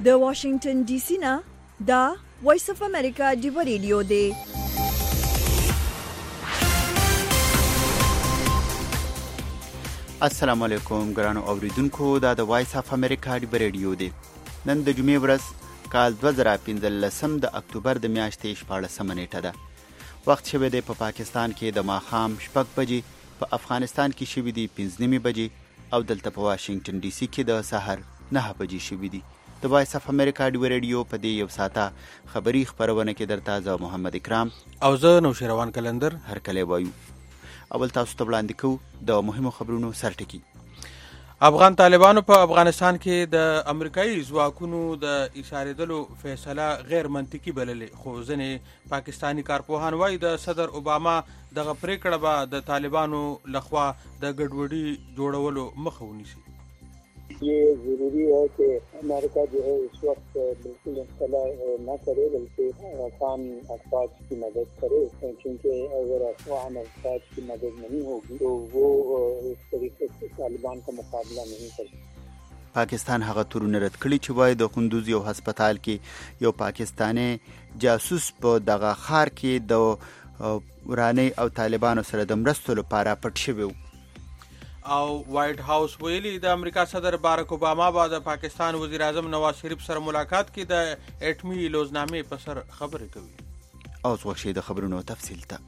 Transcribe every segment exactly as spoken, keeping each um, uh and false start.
د واشنگټن ډي سي نه دا وایس اف امریکا دی ریډیو دی. السلام علیکم ګرانو اوریدونکو، دا د وایس اف امریکا دی ریډیو دی. نن د جمعې ورځ کال دوه زره پنځلسم د اکتوبر د میاشتې شپاړسمه نیټه ده. وخت شوی دی په پاکستان کې د ماښام شپږ بجې، په افغانستان کې شوي دي پنځه نیمې بجې او دلته په واشنګټن ډي سي کې د سحر نهه بجې شوي دي. د وایس اف امریکا دی ریډیو په دې یو ساعته خبري خپرونه کې درته زه محمد اکرام او زه نوشیروان کلندر هرکلی وایو. اول تاسو ته وړاندې کوو د مهمو خبرونو سرټکي. افغان طالبانو په افغانستان کې د امریکایي ځواکونو د ایسارېدلو فیصله غیر منطقي بللې، خو ځینې پاکستانی کارپوهان وایي د صدر اوباما دغه پریکړه به د طالبانو لخوا د ګډوډي جوړولو مخه ونیسي. یہ ضروری ہے کہ امریکہ جو ہے اس وقت بالکل اطلاع نہ کرے بلکہ افغان افواج کی مدد کرے، کیونکہ اگر افغان افواج کی مدد نہیں ہوگی تو وہ اس طریقے سے طالبان کا مقابلہ نہیں کر سکتے. پاکستان هغه تورونه رد کړي چې وایي د قندوز یو هسپتال کې یو پاکستانی جاسوس په دغه ښار کې د ورانۍ او طالبانو سره د مرستو لپاره پټ شوی و. او وایټ هاوس ویلي د امریکا صدر بارک اوباما به د پاکستان وزیر اعظم نواز شریف سره ملاقات کې د اټمي لوزنامې په سر خبرې کوي. او اوس وخت د خبرونو تفصیل ته.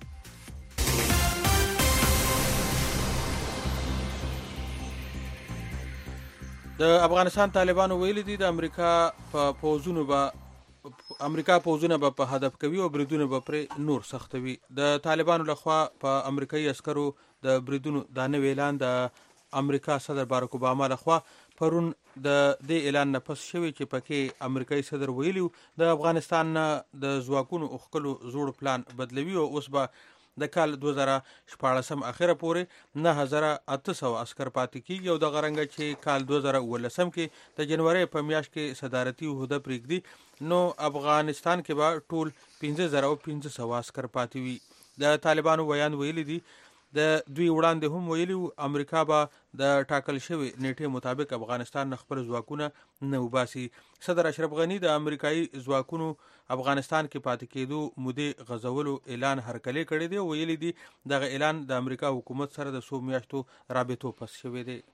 د افغانستان طالبانو ویلي دي د امریکا په پوځونو به امریکا پوځونه به په هدف کوي او بریدونه به پرې نور سختوي. د طالبانو لخوا په امریکایي عسکرو د بریدونو دا نوی اعلان د امریکا صدر بارک اوباما لخوا پرون د دې اعلان نه پس شوی چې پکې امریکایي صدر ویلي د افغانستان نه د ځواکونو اخکلو زوړ پلان بدلوي او اوس به د کال دوه زره شپاړسم اخره پورې نه هزار اته سوه عسکر پاتې کیږي او دغه رنګه چې کال دوه زره اوولسم کې د جنوري په میاشت کې صدارتي عہده پرېږدي نو افغانستان کې به ټول پنځه زره او پنځه سوه عسکر پاتې وي. د طالبانو بیان ویلي دي د دوی وړاندې هم ویلي امریکا به د ټاکل شوی نیټې مطابق افغانستان نه خپل ځواکونه نه وباسي. صدر اشرف غني د امریکایي ځواکونو افغانستان کې پاتې کېدو مودې غځولو اعلان هرکلی کړی دی او ویلي دي دغه اعلان د امریکا حکومت سره د څو میاشتو رابطو پس شوی دی.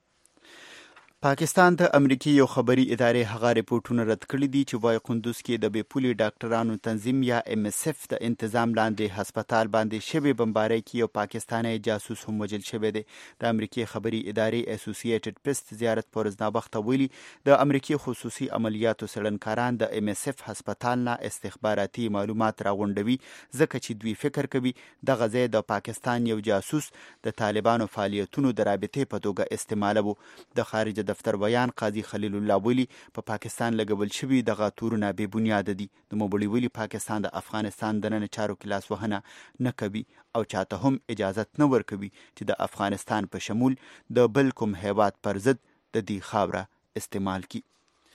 پاکستان د امریکای یو خبري ادارې هغه ریپورټونه رد کړي دي چې وايي قندوز کې د بېپولي ډاکټرانو تنظیم یا ام اس اف د انتظام لاندې هسپتال باندې شوی بمبارۍ کې یو پاکستانی جاسوس هم وژل شوی دی. د امریکای خبري ادارې اسوسییټډ پریس زیارت پورزناوخته ویلي د امریکای خصوصي عملیاتو څېړنکاران د ام اس اف هسپتال نه استخباراتي معلومات راغونډوي ځکه چې دوی فکر کوي دغه ځای د پاکستان یو جاسوس د طالبانو فعالیتونو د رابطې په توګه استعمالوي. د خارجه دفتر بیان قاضي خلیل الله ویلي په پاکستان لګول شوي دغه تورونه بې بنیاده دي. د موبړي ویلي پاکستان د افغانستان دننه چارو کې لاس وهنه نه کوي او چاته هم اجازت نه ورکوي چې د افغانستان په شمول د بل کوم هیواد پر ضد د دې خاوره استعمال کی.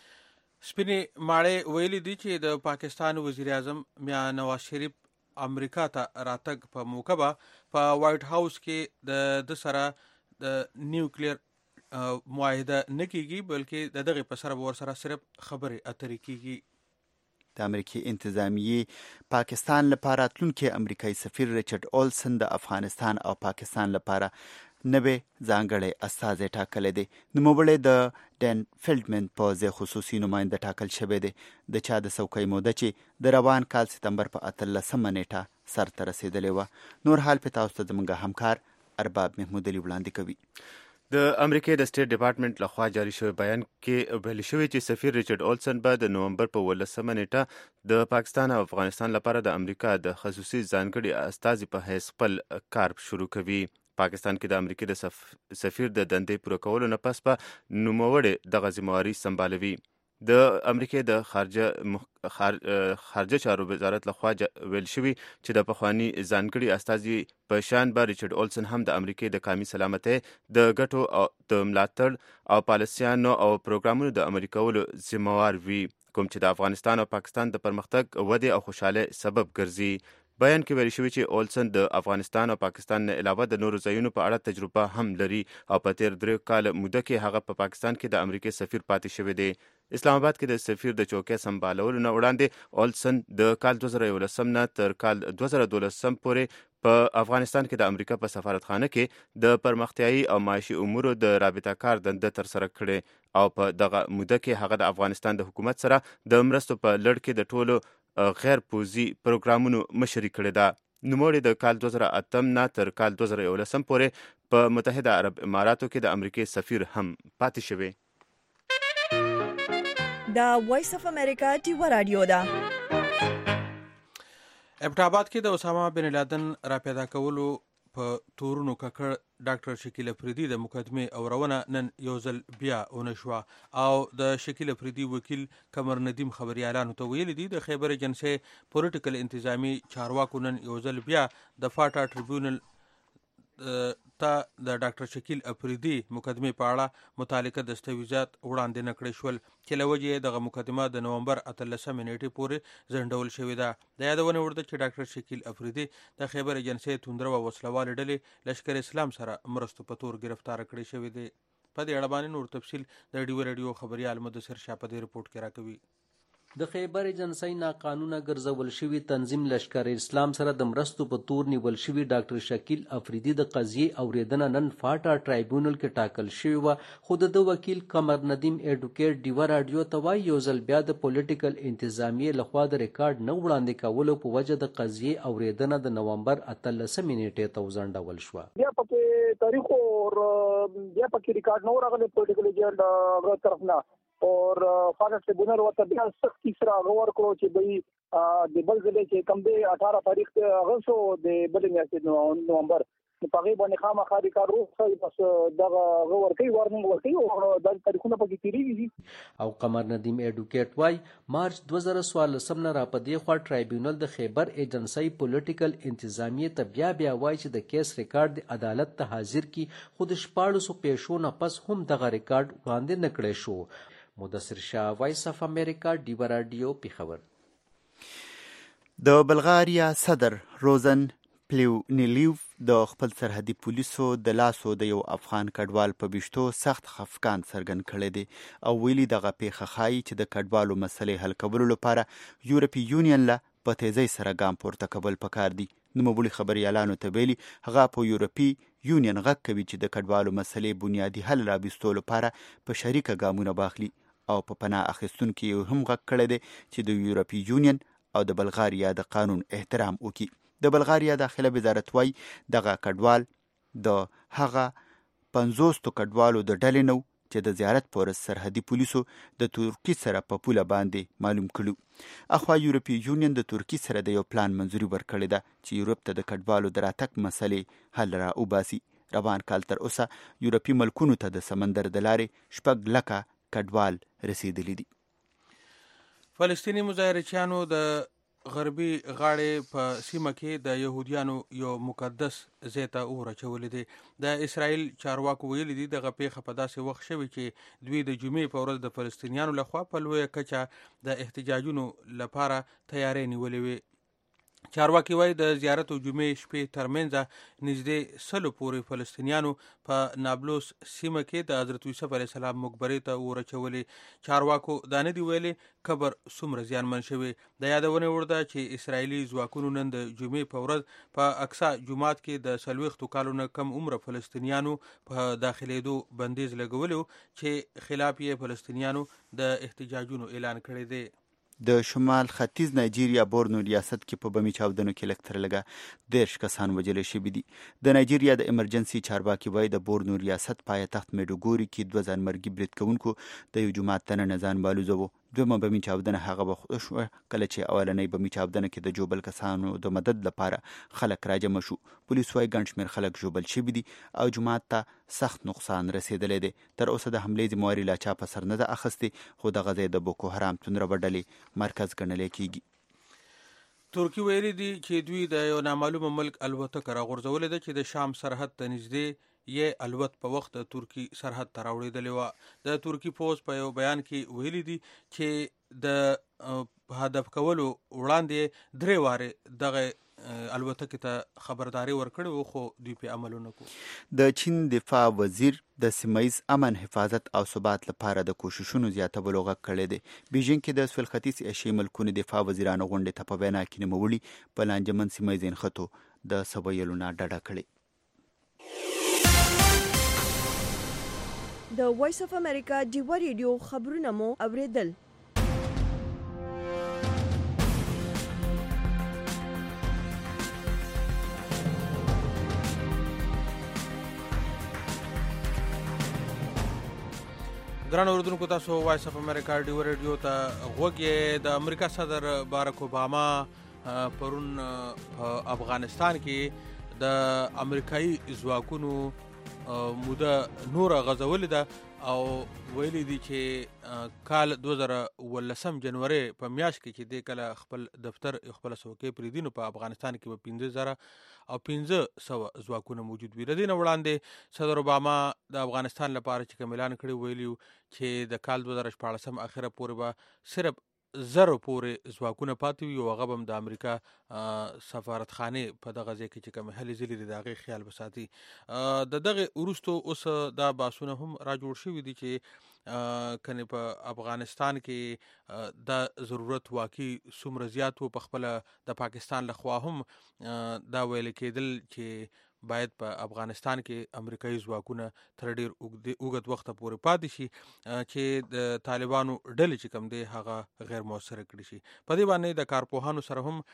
سپینې ماړې ویلي دي چې د پاکستان وزیر اعظم میا نواز شریف امریکا ته راتګ په موقع به په وایټ هاوس کې د د سره د نیوکلیر معاهده نه کیږي بلکې د دغه په سره ور سره صرف خبرې اترې کیږي. د امریکای انتظامیه پاکستان لپاره تلونکي امریکایي سفیر ریچارډ اولسن د افغانستان او پاکستان لپاره نوې ځانګړی استازی ټاکلی دی. نوموړی د ډین فیلډمن په ځای خصوصي نماینده ټاکل شوی دی. د چا د څوکۍ موده چې د روان کال ستمبر په اتلسمه نیټه سر ته رسېدلې وه. نور حال په تاسو ته زموږ همکار ارباب محمود علي وړاندې کوي. د امریکای د سټیټ ډپارټمنټ لخوا جاری شوی بیان کې ویل شوی چې سفیر ریچارډ اولسن به د نومبر په اوولسمه نیټه د پاکستان او افغانستان لپاره د امریکا د خصوصي ځانګړي استازي په حیث خپل کار شروع کوي. پاکستان کې د امریکای د سفیر د دندې پوره کولو نه پس به نوموړی دغه ذمہواري سمبالوي. د امریکای د خارجه مخ... خار... خارجه چارو وزارت لخوا ویل شوی چې د پخوانی ځانګړي استازي په شان به ریچارډ اولسن هم د امریکای د قومي سلامتۍ د ګټو او د ملاتړ او پالیسیانو او پروګرامونو د عملي کولو ذمہوار وي، کوم چې د افغانستان او پاکستان د پرمختګ، ودې او خوشحالۍ سبب ګرځي. بیان کې ویل شوی چې اولسن د افغانستان او پاکستان نه علاوه د نورو ځایونو په اړه تجربه هم لري او په تیر درې کال موده کې هغه په پا پاکستان کې د امریکای سفیر پاتې شوی دی. اسلام آباد کې د سفیر د چوکۍ سمبالولو نه وړاندې اولسن د کال دوه زره یولسم نه تر کال دوه زره دولسم پورې په افغانستان کې د امریکا په سفارتخانه کې د پرمختیایي او معاشي امورو د رابطه کار دنده ترسره کړې او په دغه موده کې هغه د افغانستان د حکومت سره د مرستو په لړ کې د ټولو غیر پوځي پروګرامونو مشري کړې ده. نوموړي د کال دوه زره اتم نه تر کال دوه زره یولسم پورې په متحده عرب اماراتو کې د امریکای سفیر هم پاتې شوی. دا وایس اف امریکا ټیو رادیو ده. ابټاباد کې د اسامه بن لادن را پیدا کولو په تورونو ککړ ډاکټر شکیل افریدي د مقدمې اورونه نن یو ځل بیا ونشوه او د شکیل افریدي وکیل قمر ندیم خبريالانو ته ویلي دي د خیبر ایجنسی پولیټیکل انتظامی چارواکو نن یو ځل بیا د فاټا ټریبیونل ته د ډاکټر شکیل افریدي مقدمې په اړه متعلقه دستاویزات وړاندې نکړې شول چې له وجې دغه مقدمه د نومبر اتلسمې نیټې پورې ځنډول شوې ده. د یادونې وړ ده چې ډاکټر شکیل افریدي د خیبر ایجنسی توندره او وسلوالې ډلې لشکر اسلام سره مرستو په تور ګرفتار کړی شوی دی. په دې اړه باندې نور تفصیل د ډیو رادیو خبريال مدثر شاه په دې رپورټ کې راکوي. د خیبر ایجنسی ناقانونه ګرځول شوی تنظیم لشکر اسلام سره د مرستو په تور نیول شوی ډاکټر شکیل افریدي د قضیې اوریدنه نن فاټا ټرایبیونل کې ټاکل شوی و، خو د وکیل قمر ندیم ایډوکیټ ډیو رادیو ته وایي یو ځل بیا د پولیټیکل انتظامیې لخوا د ریکارډ نه وړاندې کولو په وجه د قضیې اوریدنه د نومبر اتلسمې نیټې ته وځنډول شوه. بیا پکې تاریخ او بیا پکې ریکارډ نه راغلی پولیټیکل ایجنټ هغه طرف نه اور فاټا ټریبیونل ورته بیا سخت سره غور کړو چې دوی د بل ځای چې کم دی اٹھارہ تاریخ هغه شو د بلې میاشتې نومبر په هغې باندې خامخا ریکارډ وکړي بس دغه هغه ورکوي وارننګ ورکوي او دا تاریخونه پکې تېرېږي. او قمر ندیم ایډوکیټ وایي مارچ دوه زره څوارلسم نه را په دې خوا ټرایبیونل د خیبر ایجنسی پولیټیکل انتظامیې ته بیا بیا وایي چې د کیس ریکارډ د عدالت ته حاضر کی، خو د شپاړسو پیښو نه پس هم دغه ریکارډ وړاندې نه کړی شو. مدثر شاه، وایس اف امریکا، ډیو رادیو، پیښور. د بلغاریا صدر روزن پلیونیلیوف د خپل سرحدي پولیسو د لاسو د یو افغان کډوال په ویشتو سخت خفګان څرګند کړی دی او ویلي دغه پیښه ښایي چې د کډوالو مسلې حل کولو لپاره یورپي یونین له په تیزۍ سره ګام پورته کول پکار دي. نوموړي خبريالانو ته ویلي هغه په یورپي یونین غږ کوي چې د کډوالو مسلې بنیادي حل راوستلو لپاره په شریکه ګامونه واخلي او په پناه اخیستونکو یې هم غږ کړی دی چې د یورپي یونین او د بلغاریا د قانون احترام وکړي. د بلغاریا داخله وزارت وایي دغه کډوال د هغه پنځوستو کډوالو د ډلې نه چې د زیارت پورس سرحدي پولیسو د ترکي سره په پوله باندې معلوم کړو. اخوا یورپي یونین د ترکي سره د یو پلان منځوري ورکړې ده چې یورپ ته د کډوالو د راتګ مسلې حل را وباسي. روان کال تر اوسه یورپي ملکونو ته د سمندر د لارې شپږ لکه کډوال رسیدلی دي. فلسطیني مظاهرچیانو د غربي غاړې په سیمه کې د یهودیانو یو مقدس ځای ته اور اچولی دی. د اسرائیل چارواکو ویلي دي دغه پیښه په داسې وخت شوې چې دوی د جمعې په ورځ د فلسطینیانو لخوا په لویه کچه د احتجاجونو لپاره تیاری نیولې وي. چارواکي وایي د زیارت او جمعې شپې ترمنځ نږدې سلو پورې فلسطینیانو په نابلوس سیمه کې د حضرت یوسف علیه السلام مقبرې ته اور اچولې. چارواکو دا نه دي ویلي قبر څومره زیانمن شوی. د یادونې وړ ده چې اسرائیلي ځواکونو نن د جمعې په ورځ په اقصی جومات کې د څلوېښتو کالو نه کم عمره فلسطینیانو په داخلېدو بندیز لګولی چې خلاف یې فلسطینیانو د احتجاجونو اعلان کړی دی. د شمال ختیځ نایجیریا بورنو ریاست کې په بمي چاودنو کې لږ تر لږه دېرش کسان وژل شوي دي. د نایجیریا د امرجنسي چارواکي وایي د بورنو ریاست پایتخت میډوګوري کې دوه ځانمرګي برید کوونکو د یو جومات دننه ځان بالوزه. دویمه بمي چاودنه هغه وخت شوه کله چې اولنۍ بمي چاودنه کې د جوبل کسانو د مدد لپاره خلک راجمع شو. پولیس وایي ګڼ شمېر خلک ژوبل شوي دي او جومات ته سخت نقصان رسېدلی دی. تر اوسه د حملې ذمهواري لا چا په سر نه ده اخیستې، خو دغه ځای د بوکو حرام توندره ډلې مرکز ګڼلی کېږي. ترکي ویلي دي چې دوی د یو نامعلومه ملک الوتکه راغورځولې ده چې د شام سرحد ته نږدې یې الوت په وخت د ترکی سرحد ته راوړېدلې وه. د ترکی پوځ په یو بیان کې ویلي دي چې د هدف کولو وړاندې درې وارې دغه الوتکې ته خبرداري ورکړې وه، خو دوی پې عمل ونه کړو. د چین دفاع وزیر د سیمهیز امن، حفاظت او ثبات لپاره د کوششونو زیاتولو غږ کړی دی. بیژینګ کې د سویل ختیځ ایشیایي ملکونو دفاع وزیرانو غونډې ته په وینا کې نوموړي په لانجمن سیمهیز نښتو د سویلو نه ډډه کړې. د وایس اف امریکا ډیوه ریډیو خبرونه مو اوریدل. ګران اوریدونکو، تاسو وایس اف امریکا ډیوه ریډیو ته غوږ یې. د امریکا صدر باراک اوباما پرون په افغانستان کې د امریکایي ځواکونو موده نوره غځولې ده او ویلي دي چې کال دوه زره اوولسم جنوري په میاشت کې چې دی کله خپل دفتر خپله څوکۍ پرېږدي، نو په افغانستان کې به پنځه زره او پنځه سوه ځواکونه موجود وي. د دې نه وړاندې صدر اوباما د افغانستان لپاره چې کوم اعلان کړی ویلي چې د کال دوه زره شپاړسم اخره پورې به صرف زرو پورې ځواکونه پاتې وي او هغه به هم د امریکا سفارتخانې په دغه ځای کې چې کومې هلې ځلې دي د هغې خیال به ساتي. د دغې وروستو اوس دا بحثونه هم را جوړ شوي دي چې کنې په افغانستان کې دا ضرورت واقعي څومره زیات و. په خپله د پاکستان لخوا هم دا ویل کېدل چې باید په افغانستان کې امریکایي ځواکونه تر ډېر اوږد وخته پورې پاتې شي چې د طالبانو ډلې چې کوم دی هغه غیر مؤثره کړي شي. په دې باندې د کارپوهانو سره هم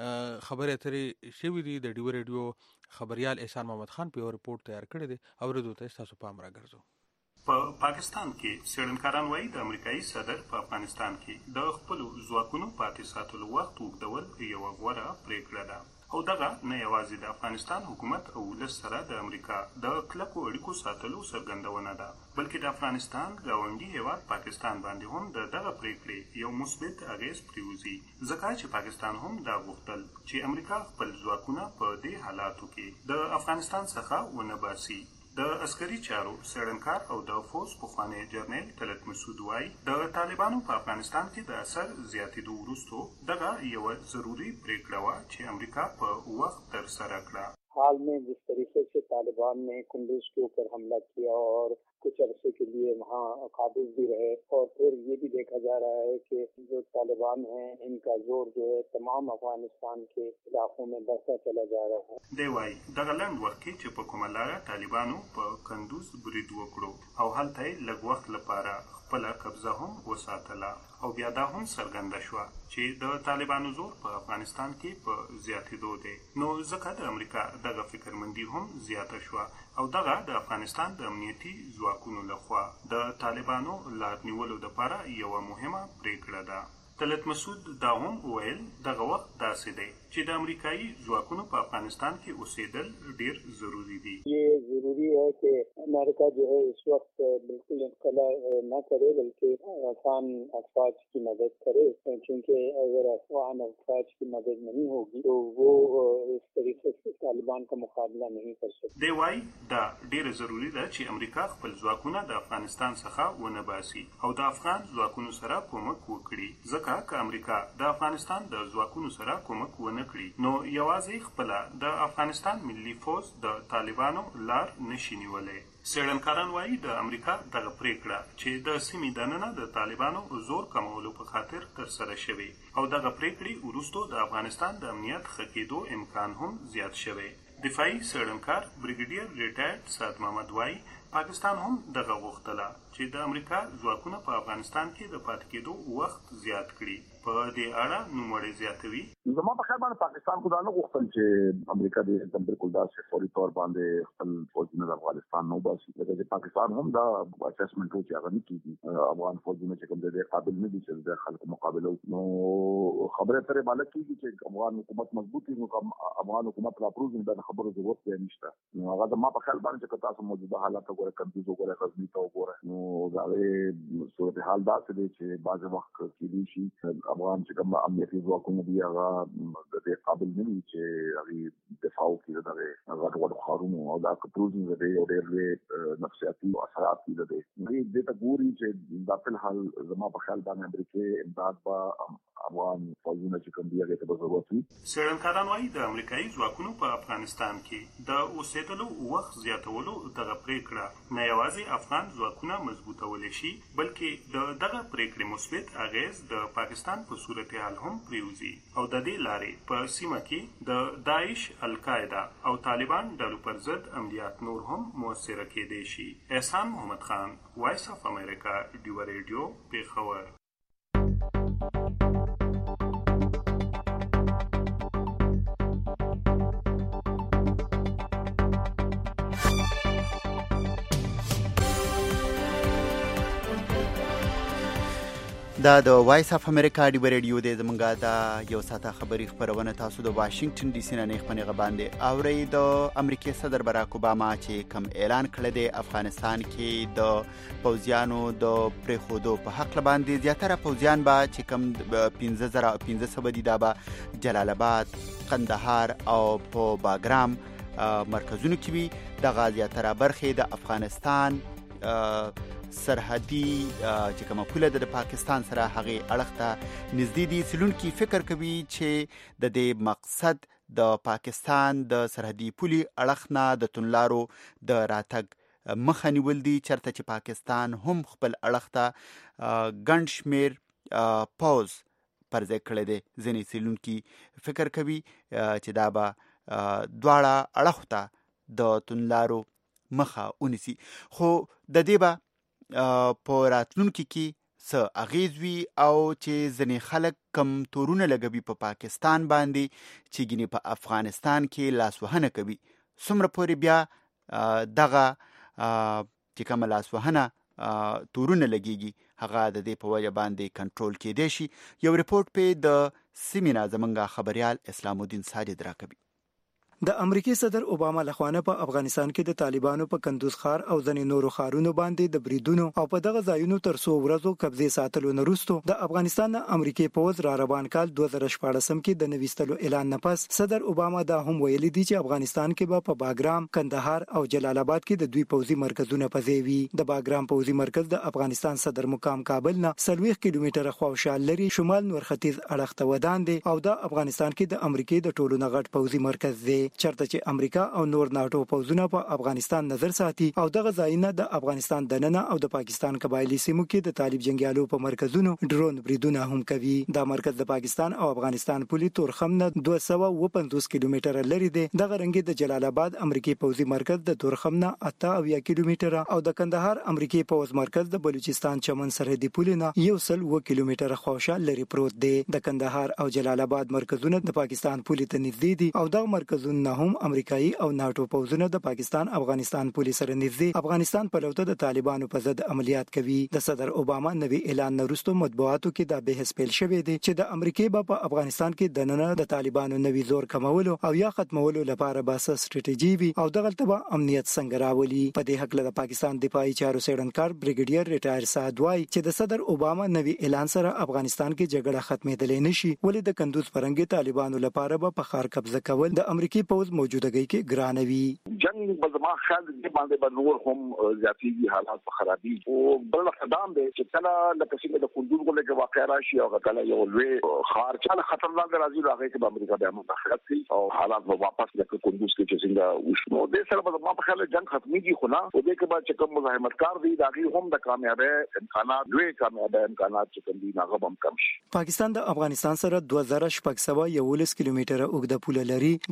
خبرې اترې شوي دي. د ډیوه ریډیو خبریال احسان محمد خان په یو رپورټ تیار کړی دی، اورېدو ته ستاسو پام راګرځو. په پاکستان کې څېړنکاران وایي د امریکایي صدر په افغانستان کې د خپلو ځواکونو پاتې ساتلو وخت اوږدول یوه غوره پرېکړه ده او دغه نه یوازې د افغانستان حکومت او ولس سره د امریکا د کلکو اړیکو ساتلو څرګندونه ده، بلکې د افغانستان ګاونډي هیواد پاکستان باندې هم د دغه پرېکړې یو مثبت اغېز پرېوځي، ځکه چې پاکستان هم دا غوښتل چې امریکا خپل ځواکونه په دې حالاتو کې د افغانستان څخه ونه باسي. د عسکري چارو څېړنکار او د فوز پخوانی جرنیل طلعت مسعود وایي د طالبانو په افغانستان کې د اثر زیاتېدو وروستو دغه یوه ضروري پرېکړه وه چې امریکا په وخت ترسره کړه. हाल में जिस तरीके से तालिबान ने कुंदूज के ऊपर हमला किया और कुछ अरसे के लिए वहाँ काबिज भी रहे और फिर ये भी देखा जा रहा है कि जो तालिबान हैं इनका जोर जो है तमाम अफगानिस्तान के इलाकों में बढ़ता चला जा रहा है. देवाई दغه لنډ وخت کې چې په کومه لاره طالبانو په کندوز برید وکړو او هلته یې لږ وخت لپاره خپله قبضه هم وساتله او بیا دا هم څرګنده شوه چې د طالبانو زور په افغانستان کې په زیاتېدو دی، نو ځکه د امریکا دغه فکرمندي هم زیاته شوه او دغه د افغانستان د امنیتي ځواکونو لخوا د طالبانو لار نیولو دپاره یوه مهمه پرېکړه ده. طلعت مسعود دا هم وویل دغه وخت داسې دی چې د امریکایي ځواکونو په افغانستان کې اوسېدل ډېر ضروري دي. یہ ضروری ہے کہ امریکہ جو ہے اس وقت بالکل انخلا نہ کرے بلکہ افغان افواج کی مدد کرے، کیونکہ اگر افغان افواج کی مدد نہیں ہوگی تو وہ اس طریقے سے طالبان کا مقابلہ نہیں کر سکتے. دی وايي دا ډېره ضروري ده چې امریکا خپل ځواکونه د افغانستان څخه ونه باسي او د افغان ځواکونو سره کومک وکړي، ځکه که امریکا د افغانستان د ځواکونو سره کومک ونه کړي نو یوازې خپله د افغانستان ملي فوج د طالبانو لار نشي نیولی. څېړنکاران وایي د امریکا دغه پرېکړه چې د سیمې دننه د طالبانو زور کمولو په خاطر ترسره شوې او دغه پرېکړې وروستو د افغانستان د امنیت ښه کېدو امکان هم زیات شوی. دفاعي څېړنکار بریګیډیر ریټایرډ سعد محمد وایي پاکستان هم دغه غوښتله چې د امریکا ځواکونه په افغانستان کې د پاتې کېدو وخت زیات کړي. په دې اړه نوموړی زیاتوي زما په خیال باندې پاکستان خو دا نه غوښتل چې امریکا دې بالکل داسې فوري طور باندې خپل فوجونه د افغانستان نو باسي د پاکستان هم دا اسسمنت او چې هغه نه کیږي افغان فوجونه چې کوم د قابل نه دي چې د خلکو مقابله نو خبره ترې مالک کیږي چې افغان حکومت مضبوطی نو افغان حکومت را پروژن د خبرو ضرورت یې نشته نو هغه د ما په خیال باندې چې تاسو موجوده حالات وګورئ کنټیز وګورئ غزنی ته وګورئ نو دا صورت حال دا څه دی چې بعض وخت کې دي شي افغان چې کوم امنیتي ځواکونه دي هغه د دې قابل نه دي چې هغه دفاع وکړي دغه هغه وړ خارونو او دا پروژن د یو ډېر نفسیاتي اثرات دي د دې د ته ګوري چې دا په حال زما په خیال باندې امریکای امداد با افغان فوجونه چې کوم دی هغه ته ضرورت وي. څېړنکاران وايي د امریکایي ځواکونو په افغانستان کې د اوسېدلو وخت زیاتولو دغه پریکړه نه یوازې افغان ځواکونه مضبوطولی شي بلکې د دغه پریکړې مثبت اغیز د پاکستان په صورتحال هم پریوزي او د دې لارې په سیمه کې د داعش، القاعده او طالبان ډلو پر ضد عملیات نور هم موثره کېدای شي. احسان محمد خان، وایس اف امریکا، ډیو ریډیو، پیښور. دا د وایس اف امریکا ډیو ریډیو د زمونږه د یو ساعته خبري خبرونه تاسو د واشنگټن ډي سي نه نه خبرونه باندې اوري. د امریکای صدر باراک اوباما چې کوم اعلان کړی دی افغانستان کې د پوځیانو د پریخودو په حق باندې زیاتره پوځیان با چې کوم پنځه زره پنځه سوه دي دا به جلال آباد، قندهار او په باګرام مرکزونو کې وي. د زیاتره برخې د افغانستان سرحدي چې کومه پوله د پاکستان سره هغه اړخ ته نږدې دي. څېړونکي فکر کوي چې د دې مقصد د پاکستان د سرحدي پولې اړخ نه د تونلارو د راتګ مخه نیول دي، چېرته چې پاکستان هم خپل اړخ ته ګڼ شمېر پوځ پر ځای کړی دی. ځینې څېړونکي فکر کوي چې دا به دواړه اړخو ته د تونلارو مخه ونیسي، خو د دې به په راتلونکي کې څه اغیز وي او چې ځینې خلک کم تورونه لګوي په پاکستان باندې چې ګینې په افغانستان کې لاسوهنه کوي. څومره پورې بیا دغه چې کومه لاسوهنه تورونه لګیږي هغه د دې په وجه باندې کنټرول کېدای شي. یو ریپورت په د سیمې نه زمونږ خبریال اسلام الدین ساجد راکوي. د امریکای صدر اوباما لخوانه په افغانستان کې د طالبانو په کندوز ښار او ځینې نورو ښارونو باندې د بریدونو او په دغه ځایونو تر څو ورځو قبضې ساتلو نه وروسته د افغانستان امریکای پوځ را روان کال دوه زره شپاړسم کې د نویستلو اعلان نه پس صدر اوباما دا هم ویلي دي چې افغانستان کې به په باګرام، کندهار او جلال آباد کې د دوی پوځي مرکزونه پځې وي. د باګرام پوځي مرکز د افغانستان صدر مقام کابل نه څلوېښت کیلومتره خواوشا لري شمال نور ختیځ اړخ ته ودان دی او د افغانستان کې د امریکای د ټولو نه غټ پوځي مرکز دی. چرته چې امریکا او نور ناتو پوځونه په افغانستان نظر ساتي او دغه ځایونه د افغانستان دننه او د پاکستان قبایلی سیمو کې د طالب جنگیالو په مرکزونو ډرون بریدونه هم کوي. دا مرکز د پاکستان او افغانستان پولي تورخم نه دوه سوه اووه پنځوس کیلومتره لري دی. دغه رنګ د جلال آباد امریکای پوځي مرکز د تورخم نه اته اویا کیلومتره او د کندهار امریکای پوځ مرکز د بلوچستان چمن سرحدي پولي نه یو سل اووه کیلومتره خواوشا لري پروت دی. د کندهار او جلال آباد مرکزونه د پاکستان پولي ته نږدې دي او دغه مرکزونه هم امریکایي او ناتو پوځونه د پاکستان افغانستان پولیس سره نږدې افغانستان په لور د طالبانو په ضد عملیات کوي. د صدر اوباما نوی اعلان وروسته مطبوعاتو کې دا بحث پیل شوی دی چې د امریکای په افغانستان کې د نن د طالبانو نوی زور کمولو او یا ختمولو لپاره باسه سټریټیجی وي او دغه تبع امنیت څنګه راولي. په دې حق له پاکستان دفاعي چارو څېړنکار بریګیډیر ریټایر سعد وای چې د صدر اوباما نوی اعلان سره افغانستان کې جګړه ختمېدلې نشي، ولې د کندوز پرنګي طالبانو لپاره په خار قبضه کول د امریکای پوځ موجودګۍ کې ګرانوي. جنگ بزما خیال دې باندې به نور هم زیاتېږي، حالات به خرابي او بل خدام دی چې کله لکه څنګه د کندوز غوړي کې واقع راشي او کله یو لوی خار چې خطرناک راځي راغی چې امریکا به مداخلت کوي او حالات به واپس لکه کندوز کې چې څنګه وشو د سره بزما په خیال جنگ ختميږي خو نه او دې کې بعد چې کوم مزاحمتکار دي دا غي هم د کامیابی امکانات لوی کامیابی امکانات چې کوم دي هغه هم کم شي. پاکستان د افغانستان سره دوه زره شپږ سوه یوولس کیلومتره اوږده پوله لري. دغه یو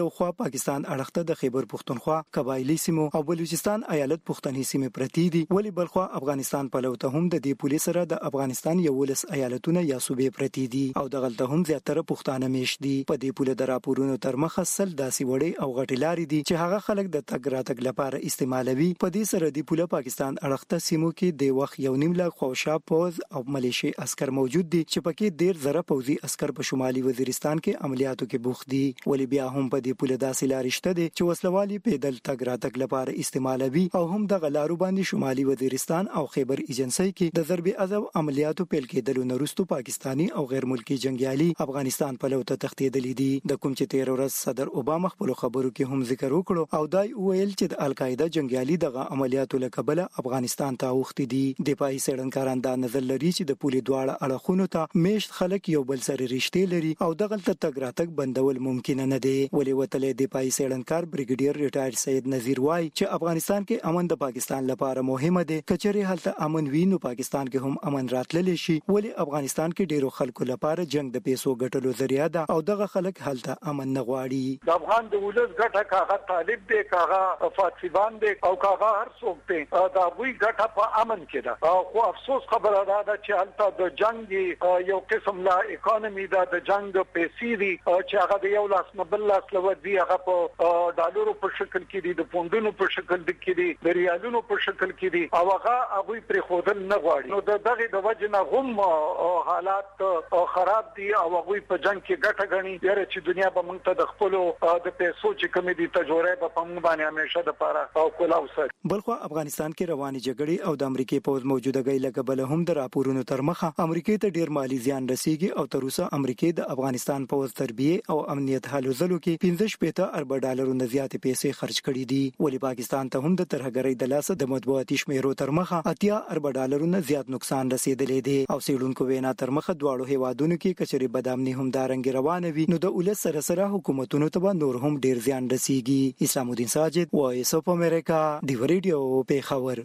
یو خوا پاکستان اړخته د خیبر پختونخوا قبایلی سیمو او بلوچستان ایالت پښتني سیمې پرتی دي ولی بلخوا افغانستان په لوته هم د دې پولیس سره د افغانستان یو ولس ایالتونه یا صوبې پرتی دي او د غلطه هم زیاتره پښتانه میش دي په دې پوله د راپورونو تر مخه سل داسې وړي او غټي لارې دي چې هغه خلک د تګ راتګ لپاره استعمالوي په دې سره د پوله پاکستان اړخته سیمو کې د وخت یو نیم لاک خوشا پوز او ملیشي عسكر موجود دي چې پکې ډیر زره پوزي عسكر په شمالي وزیرستان کې عملیاتو کې بوخت دي ولی بیا هم په دې پوله داسې لارې شته دي چې وسلوالي پیدل تګ راتګ لپاره استعمالوي او هم د غلارو باندې شمالي وزیرستان او خیبر ایجنسی کې د ضرب عذاب عملیاتو پیل کېدل نورستو پاکستانی او غیر ملکی جنگیالي افغانستان په لوته تختیدلې دي د کوم چې تیر ورځ صدر اوباما خپل خبرو کې هم ذکر وکړو او دای ویل چې د القاعده جنگیالي دغه عملیاتو لکبله افغانستان ته اوختي دي د پای سړنکاران دا نظر لري چې د پوله دواړه اړخونو ته میشت خلک یو بل سره رښتې لري او دغه تګ راتګ بندول ممکن نه دی ولې وتلې د پای سړنکار بریګیډیر ریټایر سید نذیر وای چې افغانستان کې امن د پاکستان لپاره مهمه دی کچري حالت امن وینو پاکستان کې هم امن راتللی شي ولې افغانستان کې ډیرو خلکو لپاره جنگ د پیسو ګټلو ذریعہ ده او دغه خلک حالت امن نه غواړي د افغان د ولس ګټه کاغه طالب دی کاغه فاتحان دی او کاغه هر څوک دی دا وی ګټه په امن کې ده خو افسوس خبره ده چې حالت د جنگ یو قسم لا اکانومي ده د جنگ پیسې دي چې هغه د یو لاس نه بل لاس لودي هغه په ډالرو په شکل کې دي د پوندونو په شکل کې دي د ریالونو په شکل کې دي او هغه هغه پر خودل نه غواړي نو د دغه د وجه نه هم حالات خراب دي او هغه په جنگ کې ګټه غني یاره چې دنیا به موږ ته د خپل د پیسو چې کوم دي تجربه به په موږ باندې همیشه د پاره او کولاو سره بلخو افغانستان کې رواني جګړې او د امریکای پوز موجودګۍ لکه هم د راپورونو تر مخه امریکای ته ډیر مالی زیان رسیږي او تر اوسه امریکای د افغانستان پوز تربیه او امنیت حلو زلو کې پنځه شپږ ارب ډالرو نه زیاتې پیسې خرج کړي دي ولی پاکستان ته هم د ترهګرۍ د لاسه د مطبوعاتي شمیرو تر مخه اتیا ارب ډالرو نه زیات نقصان رسیدلې دي او سیډونکو وینا تر مخه دواړو هیوادونو کې کچري بدامني هم دارنګ روانه وي نو د اولس سره سره حکومتونو ته نور هم ډیر زیان رسیږي اسلام الدین ساجد وایس اف امریکا دی ریډیو په خبر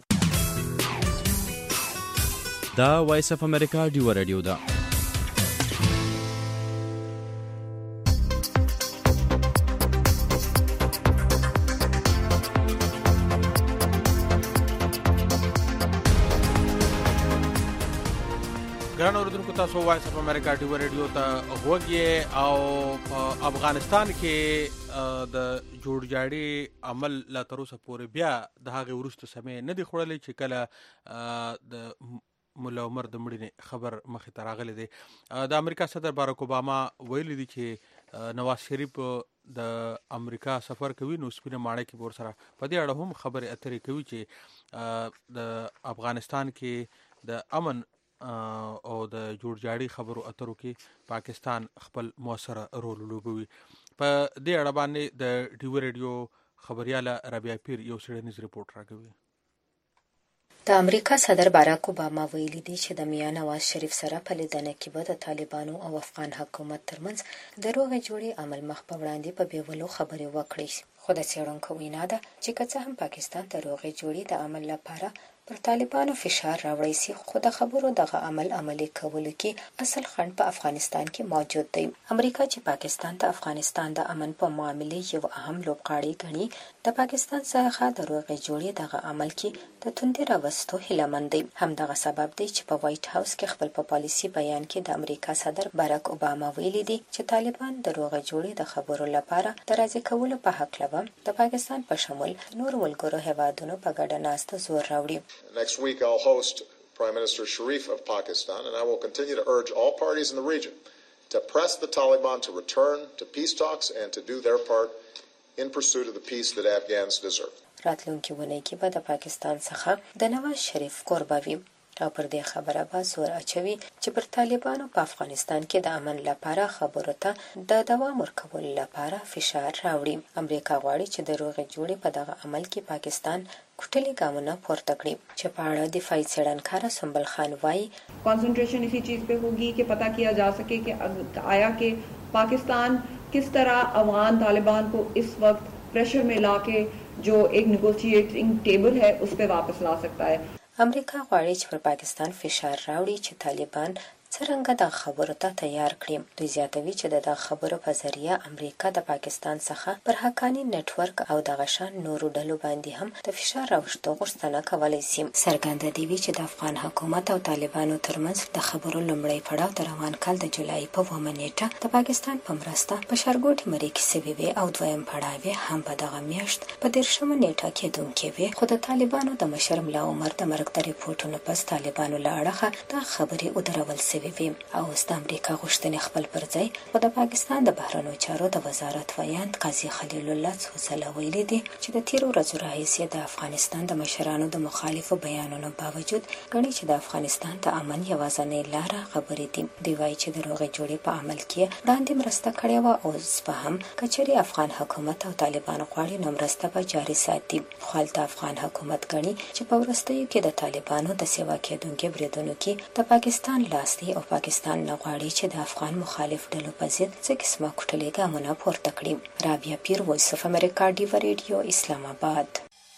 دا وایس اف امریکا دی ریډیو دا ګران اوریدونکو تاسو وایس اف امریکا ټي وی ریډیو ته غوږی او افغانستان کې د جوړجاړي عمل لا تر اوسه پورې بیا د هغه ورسته سمې نه دی خوړلې چې کله د مولا عمر د مړینې خبر مخې ته راغلی دی د امریکا صدر باراک اوباما ویلي دی چې نواز شریف د امریکا سفر کوي نو سپینه ماڼۍ کې ور سره په دې اړه هم خبرې اترې کوي چې د افغانستان کې د امن او د جوړجاړي خبرو اترو کې پاکستان خپل موثره رول لوبوي په دې اړه باندې د ټي وی ریډیو خبرياله ربيع پیر یو سړنیز ریپورت راکوي د امریکا صدر باراک اوباما ویلي دی چې د میاں نواز شریف سره په لیدنه کې به د طالبانو او افغان حکومت ترمنځ د روغې جوړې عمل مخ په وړاندې په بیولو خبرې وکړي خو د څېړونکو وینا ده چې که څه هم پاکستان د روغې جوړې د عمل لپاره پر طالبانو فشار راوړی سي خو د خبرو دغه عمل عملي کولو کې اصل خنډ په افغانستان کې موجود دی امریکا چې پاکستان ته افغانستان د امن په معاملې یو اهم لوبغاړی ګڼي د پاکستان څخه د روغې جوړې دغه عمل کې د توندې راوستو هیله مند دی همدغه سبب دی چې په وایټ هاوس کې خپل په پالیسي بیان کې د امریکا صدر باراک اوباما ویلي دی چې طالبان د روغې جوړې د خبرو لپاره د راضي کولو په هکله به د پاکستان په شمول نور ملګرو هیوادونو په ګډه ناسته زور راوړي Next week, I'll host Prime Minister Sharif of Pakistan, and I will continue to urge all parties in the region to press the Taliban to return to peace talks and to do their part in pursuit of the peace that Afghans deserve. راتلونکي ونې کې به د پاکستان څخه د نواز شریف کوربه وي او پر دې خبره به زور اچوي چې پر طالبانو په افغانستان کې د امن لپاره خبرو ته د دوام ورکولو لپاره فشار راوړي امریکا غواړي چې د روغې جوړې په دغه عمل کې پاکستان کوټلي ګامونه پورته کړي چې په اړه دفاعي څېړنکار سنبل خان وایي کنسنټریشن اسی چیز پہ ہوگی کہ پتہ کیا جا سکے کہ آیا کہ پاکستان کس طرح افغان طالبان کو اس وقت پریشر میں لا کے جو ایک نیگوشیٹنگ ٹیبل ہے اس پہ واپس لا سکتا ہے امریکا غواړي چې پر پاکستان فشار راوړي چې طالبان څرنګه د خبرو ته تیار کړي. دوی زیاتوي چې د خبرو په ذریعہ امریکا د پاکستان څخه پر حقانی نت ورک او د غشان نورو ډلو باندې هم د فشار راوړلو غوښتنه کولای شي. څرګنده دی چې د افغان حکومت او طالبانو ترمنځ د خبرو لومړی پړاو د روان کال د جولای په اوومه نیټه د پاکستان په مرسته په ښارګوټي مری کې سوي وي او دویم پړاو هم په دغه میاشت په دیرشمه نیټه کې دومکې وي. خو د طالبانو د مشر ملا عمر د مرګ د ریپورټونو پس طالبانو له اړخه دا خبرې ودرول سوي وي او اوس د امریکا غوښتنې خپل پر ځای خو د پاکستان د بهرنیو چارو د وزارت ویاند قاضي خلیل الله څوځله ویلي دي چې د تیرو ورځو راهیسې د افغانستان د مشرانو د مخالفو بیانونو باوجود ګڼي چې د افغانستان د امن یوازینۍ لاره خبرې دي. دی وايي چې د روغې جوړې په عمل کې وړاندې مرسته کړې وه او اوس به هم که چېرې افغان حکومت او طالبان غواړي نو مرسته به جاري ساتي. خو هلته افغان حکومت ګڼي چې په وروستیو کې د طالبانو د سیوا کېدونکي بریدونو کې د پاکستان لاس دی او پاکستان نه غواړي چې د افغان مخالف ډلو په ضد څه قسمه کوټلې ګامونه پورته کړي. رابعه پیر، وایس اف امریکا، ډیوه ریډیو، اسلام آباد.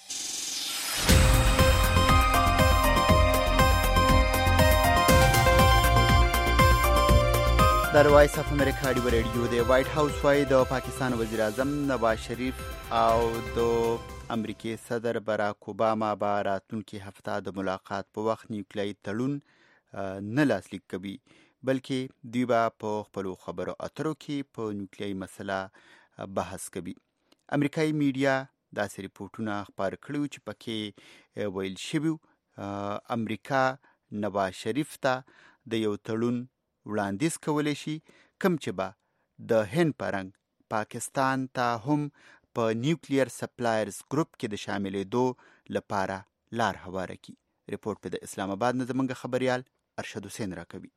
در وایس اف امریکا ډیوه ریډیو د وایټ هاوس وايي د پاکستان وزیر اعظم نواز شریف او د امریکای صدر باراک اوباما به راتلونکي هفته د ملاقات په وخت نیوکلیايي تړون نه لاسلیک کوي، بلکې دوی به په خپلو خبرو اترو کې په نیوکلیايي مسله بحث کوي. امریکایي میډیا داسې ریپورټونه خپاره کړي چې پکې ویل شوي امریکا نواز شریف ته د یو تړون وړاندیز کولی شي کوم چې به د هند په رنګ پاکستان ته هم په نیوکلیر سپلایرز ګروپ کې د شاملېدو لپاره لار هواره کړي. ریپورټ په د اسلام آباد نه زموږ خبریال ارشد حسین راکوي.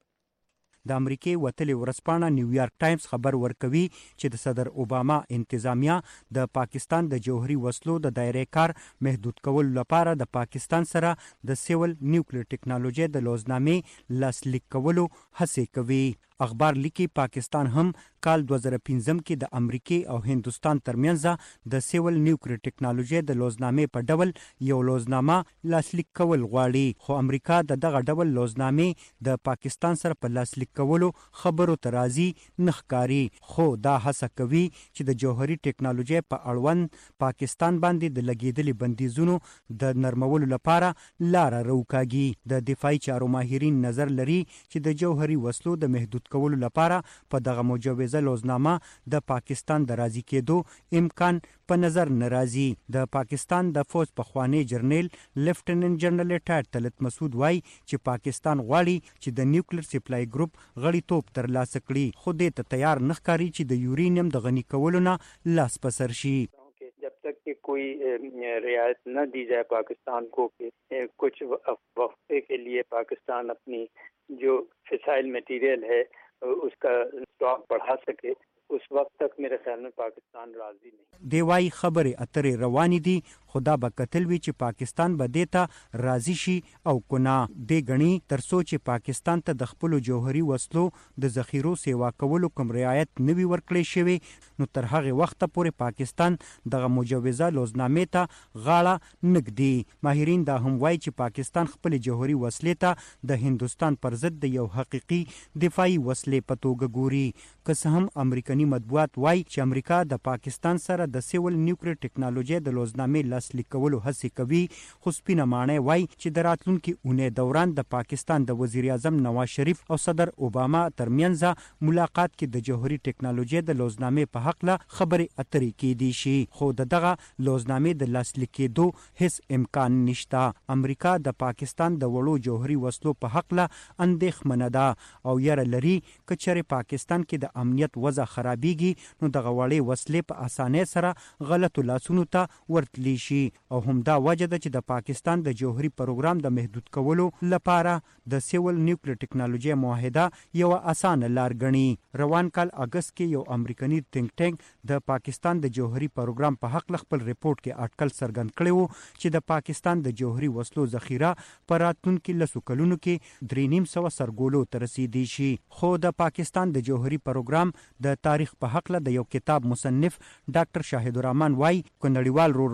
د امریکای وتلې ورځپاڼه نیویارک ټایمز خبر ورکوي چې د صدر اوباما انتظامیه د پاکستان د جوهري وسلو د دایره کار محدود کولو لپاره د پاکستان سره د سیول نیوکلیر ټیکنالوژي د لوزنامې لاسلیک کولو هڅه کوي. اخبار لیکي پاکستان هم کال دوه زره پنځم کې د امریکای او هندوستان ترمنځ د سیول نیوکلیر ټیکنالوژي د لوزنامې په ډول یو لوزنامه لاسلیک کول غواړي، خو امریکا د دغه ډول لوزنامې د پاکستان سره په لاسلیک کولو خبرو ته راضي نه ښکاري، خو دا هڅه کوي چې د جوهري ټیکنالوژي په اړوند پاکستان باندې د لګیدلي بندیزونو د نرمولو لپاره لار راوکاږي. د دفاعي چارو ماهرین نظر لري چې د جوهري وسلو د محدود کولو لپاره په دغه مجوزه لوزنامه د پاکستان د راضي کېدو امکان په نظر نه راځي. د پاکستان د فوج پخوانی جرنیل لیفټیننټ جنرال ریټایرډ طلعت مسعود وایي چې پاکستان غواړي چې د نیوکلیر سپلای ګروپ غړیتوب ترلاسه کړي، خو دې ته تیار نه ښکاري چې د یورینیم د غني کولو نه لاس په سر شي. जब तक कि कोई रियायत न दी जाए पाकिस्तान को कि कुछ वक्फे के लिए पाकिस्तान अपनी जो फिसाइल मटेरियल है उसका स्टॉक बढ़ा सके, उस वक्त तक मेरे ख्याल में पाकिस्तान राजी नहीं. دی وايي خبرې اترې روانې دي، خو دا به کتل وي چې پاکستان به دې ته راضي شي او کنه. دی ګڼي تر څو چې پاکستان ته د خپلو جوهري وسلو د ذخیرو سیوا کولو کوم رعایت نه وي ورکړی شوی، نو تر هغې وخته پورې پاکستان دغه مجوزه لوزنامې ته غاړه نه ږدي. ماهرین دا هم وایي چې پاکستان خپلې جوهري وسلې ته د هندوستان پر ضد د یو حقیقي دفاعي وسلې په توګه ګوري. که څه هم امریکایي مطبوعات وایي چې امریکا د پاکستان سره د سیول نیوکلیر ټیکنالوژي د لوزنامې لاسلیک کولو هڅې کوي، خو سپینه ماڼۍ وایي چې د راتلونکي اونۍ دوران د پاکستان د وزیر اعظم نواز شریف او صدر اوباما ترمنځ ملاقات کې د جوهري ټیکنالوژي د لوزنامې په حق له خبرې اترې کېدی شي، خو د دغه لوزنامې د لاسلیک کېدو هیڅ امکان نشته. امریکا د پاکستان د وړو جوهري وسلو په حق له اندېښمنه ده او یره لري که چېرې پاکستان کې د امنیت وضع خرابېږي نو دغه وړې وسلې په اسانۍ سره غلطو لاسونو ته ورتلی شي. او همدا وجه ده چې د پاکستان د جوهري پروګرام د محدود کولو لپاره د سیول نیوکلیر ټیکنالوژي معاهده یو اسانه لار ګڼي. روان کال اگست کې یو امریکایي تھنک ټینک د پاکستان د جوهري پروګرام په حق خپل ریپورت کې اټکل څرګند کړی و چې د پاکستان د جوهري وسلو ذخیره په راتلونکي لسو کلونو کې درې نیم سوه سرګولو ته رسیدی شي. خو د پاکستان د جوهري پروګرام د تاریخ په حق له د یو کتاب مصنف ډاکټر شاهد الرحمن وایي که نړیوال ورورولي غواړي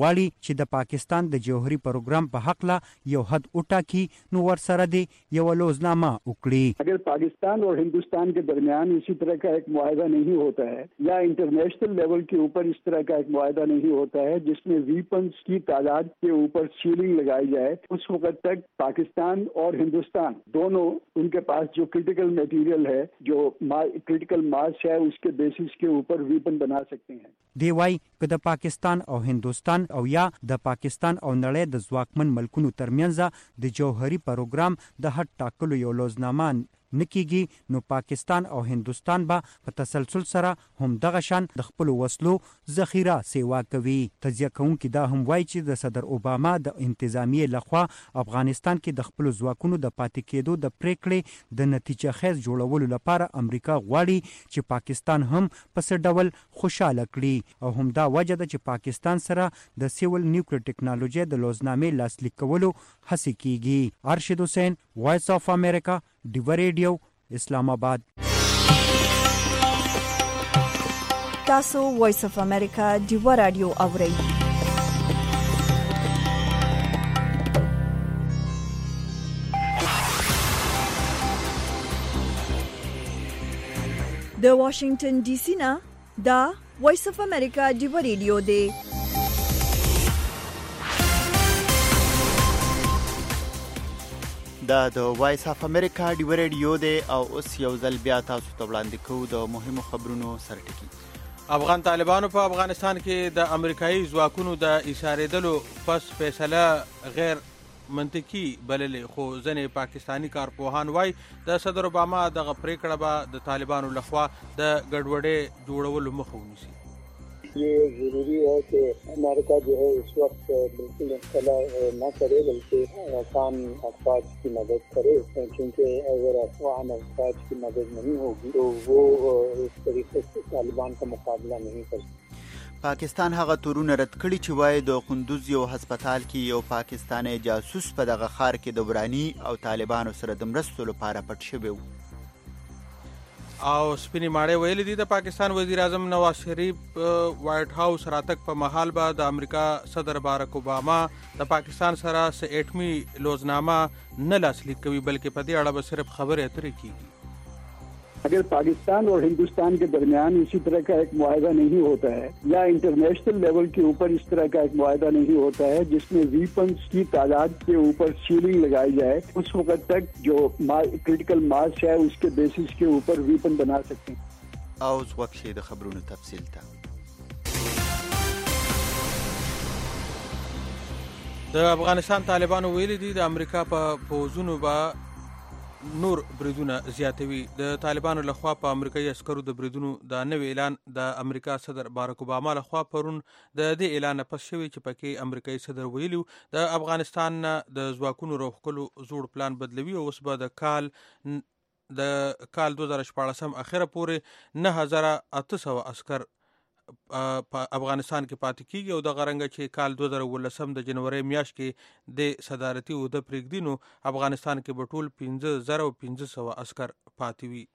غواړي چې د پاکستان د جوهري پروګرام په حق لا یو حد وټاکي نو ورسره دی یو لوزنامه وکړي. اگر پاکستان اور ہندوستان کے درمیان اسی طرح کا ایک معاہدہ نہیں ہوتا ہے یا انٹرنیشنل لیول کے اوپر اس طرح کا ایک معاہدہ نہیں ہوتا ہے جس میں ویپنز کی تعداد کے اوپر سیلنگ لگائی جائے, اس وقت تک پاکستان اور ہندوستان دونوں ان کے پاس جو کرٹیکل میٹیریل ہے, جو کرٹیکل ماس ہے, اس کے بیسس کے اوپر ویپن بنا سکتے ہیں. دی وای که د پاکستان او هندوستان او یا د پاکستان او نړۍ د ځواکمن ملکونو ترمنځ د جوهري پروګرام د حد ټاکلو یو لوزنامه نکیږي نو پاکستان او هندوستان به په تسلسل سره هم دغه شان د خپل وسلو ذخیره سیوا کوي. تجزیه کوونکي دا هم وایي چې د صدر اوباما د انتظامیې لخوا افغانستان کې د خپل ځواکونو د پاتې کېدو د پریکړې د نتیجه خیز جوړولو لپاره امریکا غواړي چې پاکستان هم په څه ډول خوشاله کړي او هم دا وجه ده چې پاکستان سره د سیول نیوکلیر ټیکنالوژي د لوزنامې لاسلیک کولو هڅې کیږي. ارشد حسین, وایس اف امریکا, ډیو ریډیو, اسلام آباد. تاسو وایس اف امریکا ډیو رادیو اورئ. د واشنگټن ډي سي نه دا وایس اف امریکا ډیو ریډیو دی. دا د وایس اف امریکا ډیو ریډیو دی او اوس یو ځل بیا تاسو ته وړاندې کوو د مهمو خبرونو سرټکی. افغان طالبانو په افغانستان کې د امریکایي ځواکونو د ایسارېدلو پس فیصله غیر منطقي بللې, خو ځینې پاکستانی کارپوهان وایي د صدر اوباما دغه پریکړه به د طالبانو لخوا د ګډوډۍ جوړولو مخه ونیسي. یہ ضروری ہے کہ امریکہ جو ہے اس وقت بالکل انخلا نہ کرے بلکہ افغان افواج کی مدد کرے, کیونکہ اگر افغان افواج کی مدد نہیں ہوگی تو وہ اس طریقے سے طالبان کا مقابلہ نہیں کر سکتے. پاکستان هغه تورونه رد کړي چې وایي د قندوز یو هسپتال کې یو پاکستانی جاسوس په دغه ښار کې د وراني او طالبانو سره د مرستو لپاره پټ شوی و. او سپینې ماړې ویلي دي د پاکستان وزیر اعظم نواز شریف وایټ هاوس راتګ په مهال به د امریکا صدر باراک اوباما د پاکستان سره څه اټمي لوزنامه نه لاسلیک کوي بلکې په دې اړه به صرف خبرې اترې کیږي. اگر پاکستان اور ہندوستان کے درمیان اسی طرح کا ایک معاہدہ نہیں ہوتا ہے یا انٹرنیشنل لیول کے اوپر اس طرح کا ایک معاہدہ نہیں ہوتا ہے جس میں ویپنز کی تعداد کے اوپر سیلنگ لگائی جائے, اس وقت تک جو کرٹیکل ماس ہے اس کے بیسس کے اوپر ویپن بنا سکتے ہیں. اوس وخت د خبرونو تفصیل ته. د افغانستان طالبانو ویلي دي د امریکا په پوځونو به نور بریدونه زیاتوي. د طالبانو لخوا په امریکایي عسکرو د بریدونو د نوې اعلان د امریکا صدر باراک اوباما لخوا پرون د دې اعلان پس شوی چې پکې امریکایي صدر ویلي د افغانستان د ځواکونو روغکلو زوړ پلان بدلوي او اوس به د کال د کال دوه زره شپاړسم اخره پورې نه هزار اته سوه عسکر په افغانستان کې پاتې کیږي او د غرنګ چې کال دوه زره ولسم د جنوري میاشت کې د صدارتي عہده پرېږدي نو افغانستان کې به ټول پنځه زره او پنځه سوه عسکر پاتې وي.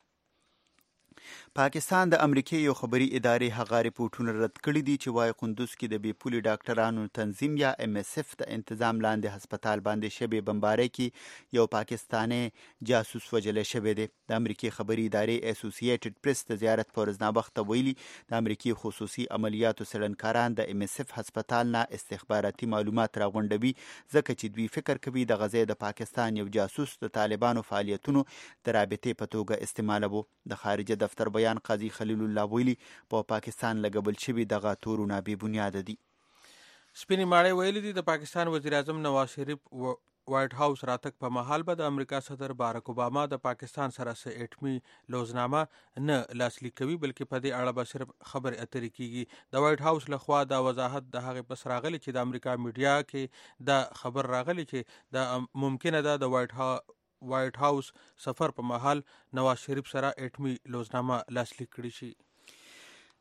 پاکستان د امریکای یو خبري ادارې هغه ریپورتونه رد کړي دي چې وايي قندوز کې د بې پولي ډاکټرانو تنظیم یا ام اس اف د انتظام لاندې هسپتال باندې شبي بمبارۍ کې یو پاکستانی جاسوس وژل شوی دی. د امریکای خبري ادارې اسوسییټډ پریس د زیارت پورزنابخت ویلي د امریکای خصوصي عملیاتو څارنکاران د ام اس اف هسپتال نه استخباراتي معلومات راغونډوي ځکه چې دوی فکر کوي د غزې د پاکستان یو جاسوس د طالبانو فعالیتونو د رابطې په توګه استعمالوي. د خارجه دفتر بیان قاضي خلیل الله ویلي په پا پاکستان لګبل شوي دغه تورونه بې بنیاده دي. سپینې ماړې ویلي دي د پاکستان وزیر اعظم نواز شریف وایټ هاوس راتګ په مهال به د امریکا صدر باراک اوباما د پاکستان سره څه اټمي لوزنامه نه لاسلیک کوي بلکې په دې اړه به صرف خبرې اترې کیږي. د وایټ هاوس لخوا دا وضاحت د هغې پس راغلی چې د امریکا میډیا کې دا خبر راغلی چې د ممکنه ده د وایټ هاوس وایټ هاوس سفر په مهال نواز شریف سره اټمي لوزنامه لاسلیک کړي شي.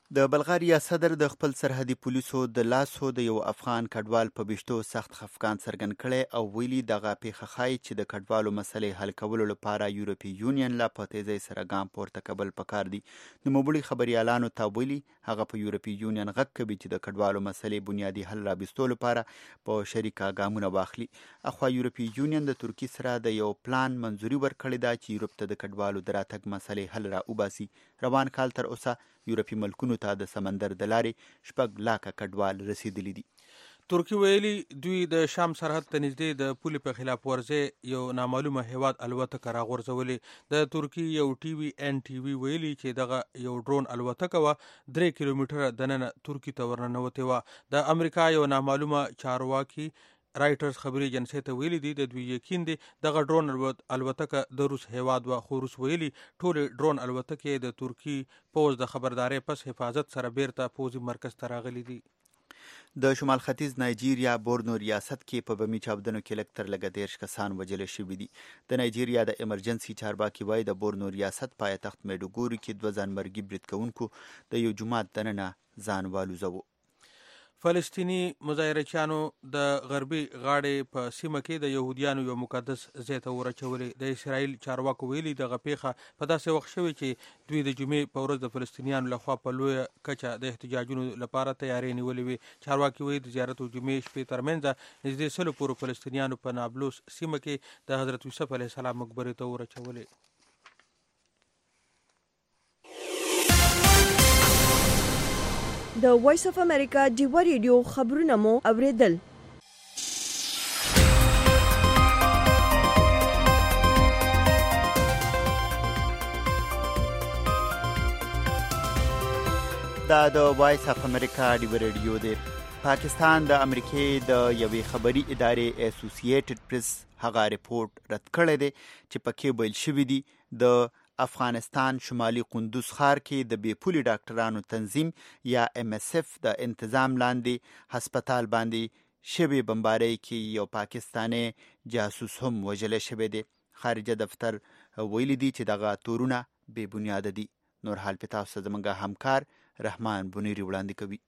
د بلغاریا صدر د خپل سرحدي پولیسو د لاسو د یو افغان کډوال په بشتو سخت خفقان څرګند کړي او ویلي دغه پیښه ښایي چې د کډوالو مسلې حل کولو لپاره یورپي یونین لا په تیزۍ سره ګام پورته کول پکار دي. نوموړي خبریالانو ته ویلي هغه په یورپي یونین غږ کوي چې د کډوالو مسلې بنیادي حل رابستو لپاره په شریکه ګامونه واخلي. اخوا یورپي یونین د ترکیې سره د یو پلان منځوري ورکړې ده چې یورپ ته د کډوالو د راتګ مسلې حل را وباسي. روان کال تر اوسه یورپي ملکونو ته د سمندر د لارې شپږ لاکه کډوال رسیدلی دي. ترکی ویلي دوی د شام سرحد ته نږدې د پولې په خلاف ورزي یو نامعلومه هیواد الوتکه راغورځولې. د ترکی یو ټي وي ان ټي وي ویلي چې دغه یو ډرون الوتکه وه درې کیلومتره دننه ترکی ته ورننوتې وه. د امریکا یو نامعلومه چارواکي رایټرز خبري ایجنسی ته ویلي دي د دوی یقین دی دغه ډرون الوتکه د روس هیواد وه، خو روس ویلي ټولې ډرون الوتکې د ترکی پوځ د خبردارۍ پس حفاظت سره بیرته پوځي مرکز ته راغلي دي. د شمال ختیځ نایجیریا بورنو ریاست کې په بمي چاودنو کې لږ تر لږه دېرش کسان وژل شوي دي. د نایجیریا د امرجنسي چارواکي وایي د بورنو ریاست پایتخت میډوګوري کې دوه ځانمرګي برید کوونکو د یو جومات دننه ځان والوزاوه. فلسطینی مظاهرچیانو د غربي غاړې په سیمه کې د یهودیانو یو مقدس ځای ته ورچولې. د اسرائیل چارواکو ویلي دغه پیښه په داسې وخت شوې چې دوی د جمعې په ورځ د فلسطینیانو لخوا په لویه کچه د احتجاجونو لپاره تیاری نیولې وي. چارواکي وایي د زیارت او جمعې شپې ترمنځ نږدې سلو پورو فلسطینیانو په نابلس سیمه کې د حضرت یوسف علیه السلام مقبرې ته ورچولې. د وایس اف امریکا ډیوه ریډیو خبرونه مو اوریدل. دا د وایس اف امریکا ډیوه ریډیو دی. پاکستان د امریکې د یوې خبري ادارې اسوسییټډ پریس هغه ریپورت رد کړی دی چې پکې ویل شوي دي د افغانستان شمالي قندوز ښار کې د بې پولي ډاکټرانو تنظیم یا ایم ایس اف د انتظام لاندې هسپتال باندې شوې بمبارۍ کې یو پاکستانی جاسوس هم وژلی شوی دی. خارجه دفتر ویلي دي چې دغه تورونه بې بنیاده دي. نور حال په تاسو زموږ همکار رحمان بنيري وړاندې کوي.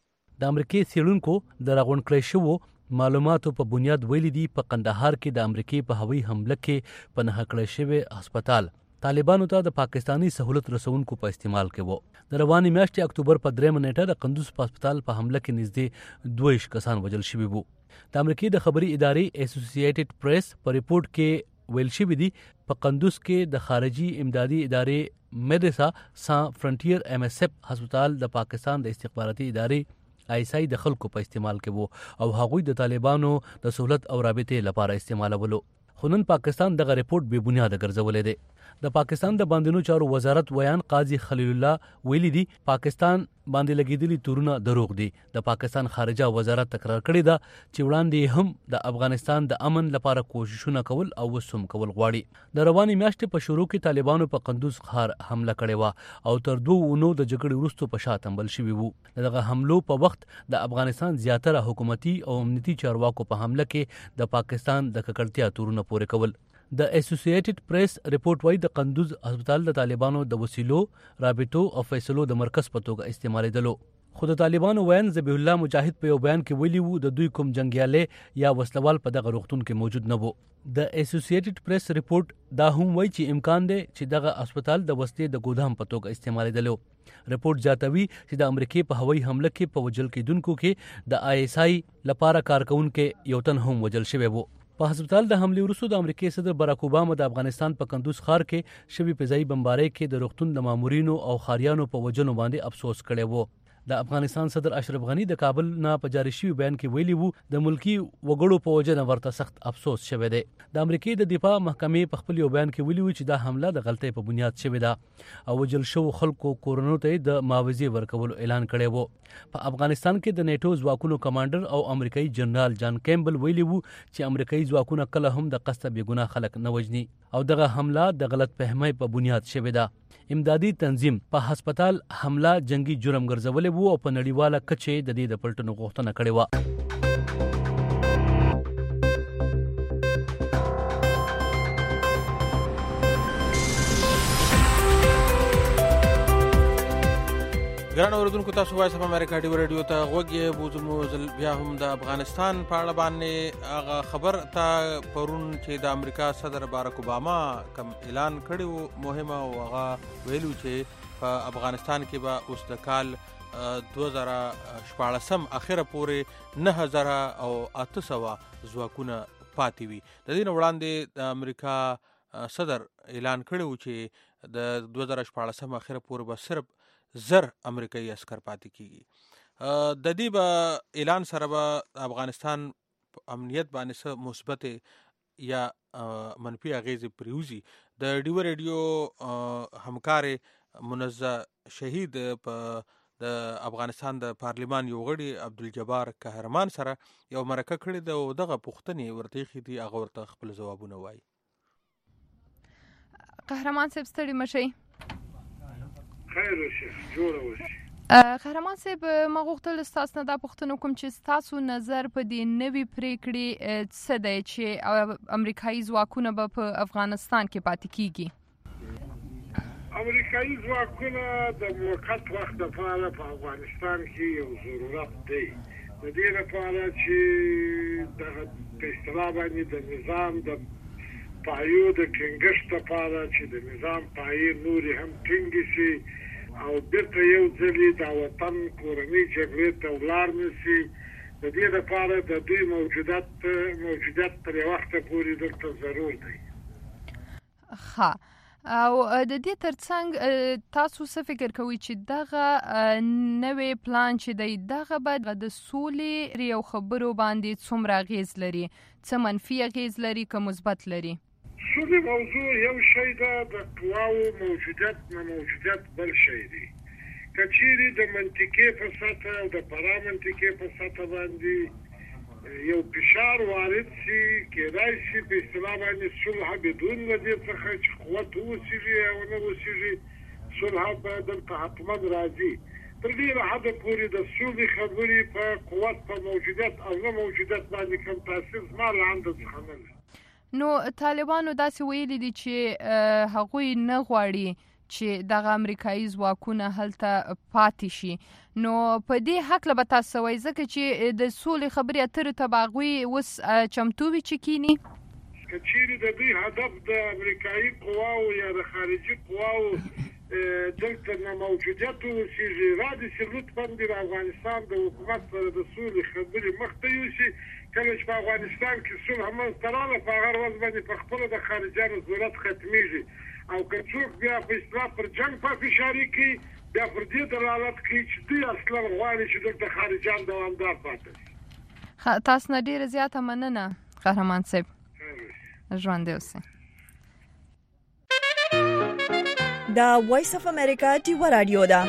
د امریکای څېړونکو د راغونډ کړی شوو معلوماتو په بنیاد ویلي دي په قندهار کې د امریکای په هوایي حمله کې په نښه کړی شوی هسپتال طالبانو ته د پاکستانی سہولت رسونکو په استعمال کې وو. د روانې میاشتې اکتوبر په درېیمه نیټه د قندوز په هسپتال په حمله کې نږدې دوه ویشت کسان وژل شوي وو. د امریکای د خبري ادارې اسوسییټډ پریس په ریپورت کې ویل شوي دي په قندوز کې د خارجي امدادي ادارې میډیسا سان فرنټیر ایم ایس اف هسپتال د پاکستان د استخباراتي ادارې آی ایس آی د خلکو په استعمال کې وو او هغوی د طالبانو د سہولت او رابطې لپاره استعمالولو. خو نن پاکستان دغه ریپورت بې بنیاده ګرځولی دی. د پاکستان د باندنو چارو وزارت ویان قاضي خلیل الله ویلي دي پاکستان باندې لګیدلي تورونه دروغ دي. د پاکستان خارجه وزارت تکرار کړی ده چې وړاندې هم د افغانستان د امن لپاره کوششونه کول او وسوم کول غواړي. د روانې میاشتې په شروع کې طالبانو په قندوز ښار حمله کړې وه او تر دوه اونو د جګړې وروسته په شا تنبل شوي وو. دغه حملو په وخت د افغانستان زیاتره حکومتي او امنیتي چارواکو په حمله کې د پاکستان د ککړتیا تورونه پورې کول. د اسوسییټډ پریس ریپورت وايي د قندوز هسپتال د طالبانو د وسیلو رابطو او فیصلو د مرکز په توګه استعمالیدلو. خو د طالبانو ویان ذبیح الله مجاهد په یو بیان کې ویلي وو د دوی کوم جنگیالی یا وسلوال په دغه روغتون کې موجود نه وو. د اسوسییټډ پریس ریپورت دا هم وایي چې امکان دی چې دغه هسپتال د وسلې د ګودام په توګه استعمالیدلو. ریپورت زیاتوي چې د امریکای په هوایي حمله کې په وژل کېدونکو کې د آی ایس آی لپاره کارکونکو یو تن هم وژل شوی وو. په هسپتال د حملې وروسته د امریکای صدر باراک اوباما د افغانستان په قندوز ښار کې شوي فضایي بمبارۍ کې د روغتون د مامورینو او ښاریانو په وژنو باندې افسوس کړی وو. د افغانستان صدر اشرف غنی د کابل نه په جاري شوي بیان کې ویلي وو د ملکی وګړو په وجه ورته سخت افسوس شوی دی. د امریکای د دفاع محکمې په خپل یو بیان کې ویلي وو چې دا حمله د غلطۍ په بنیاد شوې ده او وژل شوو خلکو کورونو ته د معاوضې ورکولو اعلان کړی وو. په افغانستان کې د نیټو ځواکونو کمانډر او امریکایي جنرال جان کیمبل ویلي وو چې امریکایي ځواکونه کله هم د قصده بې ګناه خلک نه وژني او دغه حمله د غلط فهمۍ په بنیاد شوې ده. امدادي تنظیم په هسپتال حمله جنگي جرم ګرځولې وو او په نړیواله کچه د دې د پلټنو غوښتنه کړې وه. ګران اوریدونکو تاسو وایس اف امریکا ډیو رادیو ته غوږی بوزمو بیا هم د افغانستان په اړه باندې هغه خبر ته پرون چې د امریکا صدر باراک اوباما کوم اعلان کړی مهمه او هغه ویلو چې په افغانستان کې به اوس د کال دوه زره شپاړسم اخره پورې نه هزار او اته سوه ځواکونه پاتې وي. د دې نه وړاندې د امریکا صدر اعلان کړی و چې د دوه زره شپاړسم اخره پورې به صرف زر امریکایي عسکر پاتې کیږي. د دې به اعلان سره به افغانستان امنیت باندې څه مثبت یا منفي اغیزې پریوزي. د ډیو رادیو همکار منزه شهید په د افغانستان د پارلیمان یو غړي عبدالجبار قهرمان سره یو مرکه کړې ده او دغه پوښتنې ورته ایښې دي، هغه ورته خپل ځوابونه وایي. قهرمان صاحب ستړي مشئ. خیر اوسه، جوړ اوسه. قهرمان صاحب ما غوښتل ستاسو نه دا پوښتنه کوم چې ستاسو نظر په دې نوې پریکړې څه دی چې امریکایي ځواکونه به په افغانستان کې پاتې کیږي؟ امریکایي ځواکونه د موقت وخت لپاره په افغانستان کې یو ضرورت دی، د دې لپاره چې دغه په اصطلاح باندې د نظام د پایو د ټینګښت لپاره چې د نظام پایې نورې هم ټینګې شي او بیرته یو ځلې د وطن کورنۍ جګړې ته ولاړ نه شي. د دې لپاره د دوی موجودیت موجودیت تر یو وخته پورې دلته ضرور دی. ښه، او د دې ترڅنګ تاسو څه فکر کوئ چې دغه نوې پلان چې دی دغه به د سولې یو خبرو باندې څومره اغیز لري؟ څه منفي اغیز لري که مثبت لري؟ سولې موضوع یو شی ده، د قواو موجودیت نه موجودیت بل شی دی. که چیرې د منطقې په سطح او د پرا منطقې په سطح باندې یو فشار وارد شي، کېدای شي په اصطلاح باندې صلح بدون له دې څخه چې قوت واوسېږي او نه واوسېږي، صلح به دلته حتما راځي. تر ډېره حده پورې د سولې خبرې په قوت په موجودیت او نه موجودیت باندې کوم تاثیر زما له عنده څخه نه لري. نو طالبانو داسې ویلي دي چې هغوی نه غواړي چې دغه امریکایي ځواکونه هلته پاتې شي. نو په دې هکله به تاسو وایئ ځکه چې د سولې خبرې اترو ته به هغوی اوس چمتو وي چې کینی؟ که چیرې د دوی هدف د امریکایي قواو یا د خارجي قواو دلته نه موجودیت واوسېږي، را دې چې لطفا د افغانستان د حکومت سره د سولې خبرې مخته یوسي. کله چې په افغانستان کې صلح منځته راغله په هغه ورځ باندې په خپله د خارجیانو ضرورت ختمیږي، او که څوک بیا په اصطلاح پر جنګ پافشاري کوي بیا پر دې دلالت کوي چې دوی اصلا غواړي چې دلته خارجیان دوامدار پاتې شي. تاسو نه ډېره زیاته مننه قهرمان صاحب، ژوندی اوسئ. دا وایس اف امریکا ډیو رادیو ده.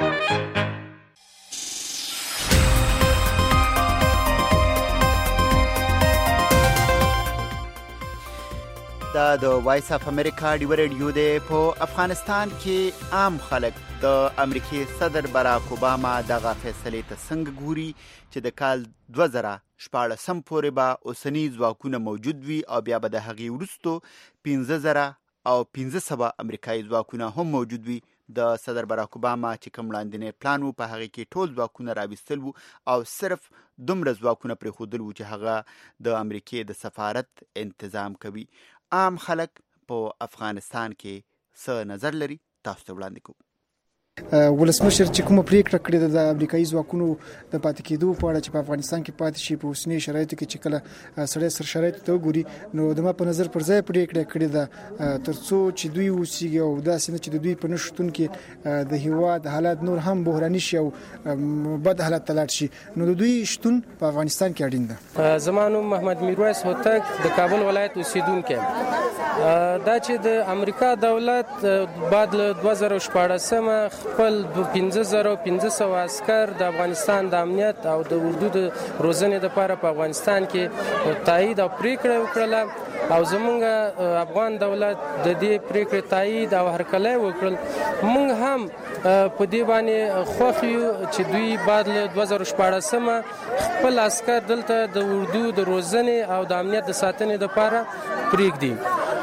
دا د وایس اف امریکا ډیو رادیو دی. په افغانستان کې عام خلک د امریکای صدر باراک اوباما دغه فیصلې ته څنګه ګوري چې د کال دوه زره شپاړسم پورې به اوسني ځواکونه موجود وي او بیا به د هغې وروستو پنځه زره او پنځه سوه امریکایي ځواکونه هم موجود وي. د صدر باراک اوباما چې کوم وړاندینی پلان و په هغې کې ټول ځواکونه راویستل وو او صرف دومره ځواکونه پرېښودل وو چې هغه د امریکې د سفارت انتظام کوي. عام خلک په افغانستان کې څه نظر لري تاسو ته وړاندې کوو. ولسمشر چې کومه پریکړه کړې ده د امریکایي ځواکونو د پاتې کېدو په اړه چې په افغانستان کې پاتې شي په اوسني شرایطو کې چې کله سړی سر شرایطو ته وګوري، نو د ما په نظر پر ځای پریکړه کړې ده تر څو چې دوی اوسېږي او داسې نه چې د دوی په نه شتون کې د هېواد حالات نور هم بحراني شي او بد حالات ته لاړ شي، نو د دوی شتون په افغانستان کې اړین ده. زما نوم محمد میرویس هوتک د کابل ولایت اوسیدونکی یم. دا چې د امریکا دولت بعد له دوه زره شپاړسمه خپل پنځه زره پنځه سوه عسکر د افغانستان د امنیت او د اردو د روزنې لپاره په افغانستان کې تایید او پریکړه وکړه او زمونږ افغان دولت د دې پریکړې تایید او هرکلی وکړل. موږ هم په دې باندې خوښ یو چې دوی بعد له دوه زره شپاړسمه خپل عسکر دلته د اردو د روزنې او د امنیت د ساتنې لپاره پرېږدي.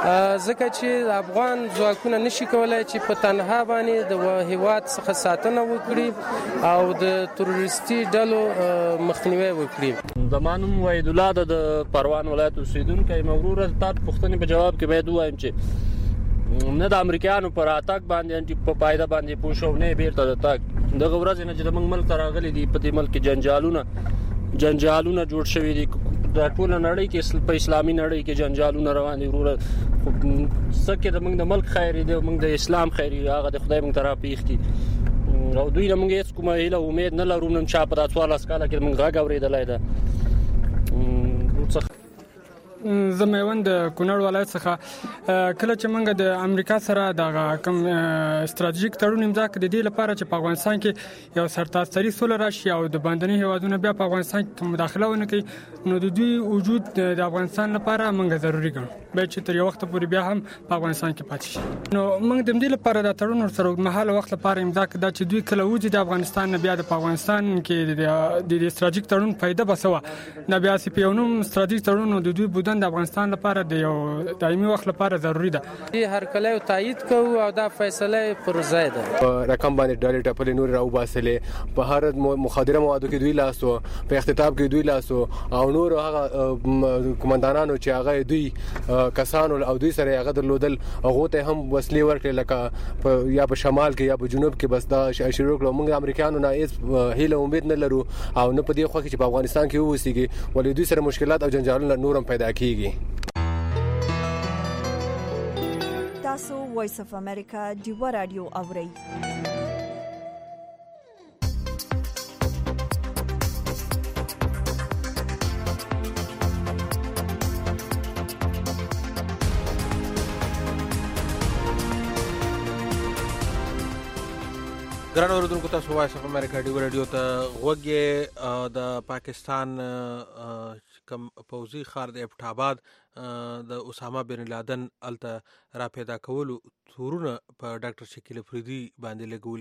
ځکه چې افغان ځواکونه نشي کولای چې په تنها باندې د هیواد څخه ساتنه وکړي او د تروریستي ډلو مخنیوي وکړي. زمانم وحید الله د پروان ولایت اوسیدونکی مغرور تاسو پوښتنې په جواب کې باید وایم چې نه د امریکایانو پر اتاک باندې په پایده باندې پوښو نه بیرته د تاک دغه ورځ نه چې د ملک تراغلي دي په دې ملک جنجالونه جنجالونه جوړ شوي دي د ټول نړۍ کې په اسلامي نړۍ کې جنجالونه روان دي وروره سکه د موږ د ملک خیر دی موږ د اسلام خیر هغه د خدای موږ طرف پیښ دي او دوی موږ هیڅ کومه هیله امید نه لرو نن چا په تاسو ولا سکاله کې موږ غاګ اورېدلای ده. زموږ د کونړ ولایت څخه کله چې موږ د امریکا سره د کوم استراتیژیک تړون امضا کړ د دې لپاره چې په افغانستان کې یو سرتاسري سوله راشي او د باندنی هیوادونو بیا په افغانستان کې مداخله ونه کوي نو د دوی وجود د افغانستان لپاره موږ ضروری ګڼو به چې تر یو وخت پورې بیا هم په افغانستان کې پاتې شي. نو موږ د دې لپاره د تړون سره مهاله وخت لپاره امضا کړ چې دوی کله وځي د افغانستان نه بیا د افغانستان کې د استراتیژیک تړون فائدہ بسوه نه بیا سی پی اونم استراتیژیک تړون د دوی بودن د افغانستان لپاره د یو دایمي وخت لپاره ضروری ده. هر کله یو تایید کوو او دا فیصله پر ځای ده. رقم باندې ډالې ټپلې نور راو باسلې په هر مخدره موادو کې دوی لاسو په اختتاب کې دوی لاسو او نور هغه کمانډانانو چې هغه دوی کسانو او دوی سره هغه درلودل هغه ته هم وسلې ورکړل لکه یا په شمال کې یا په جنوب کې بس دا شروع کړو. موږ امریکایانو نه هیڅ هیله امید نه لرو او نه په دې خو کې چې په افغانستان کې ووسیږي ولې دوی سره مشکلات او جنجالونه نورم پیدا کیږي. تاسو وایس اف امریکا ډیو رادیو اورئ. ګران اوریدونکو تاسو وایس اف امریکا ډیو رادیو ته غوږی د پاکستان کم پوزي خار د ابټاباد د اسامه بن لادن الته را پیدا کولو تورونه په ډاکټر شکیل افریدي باندې لګول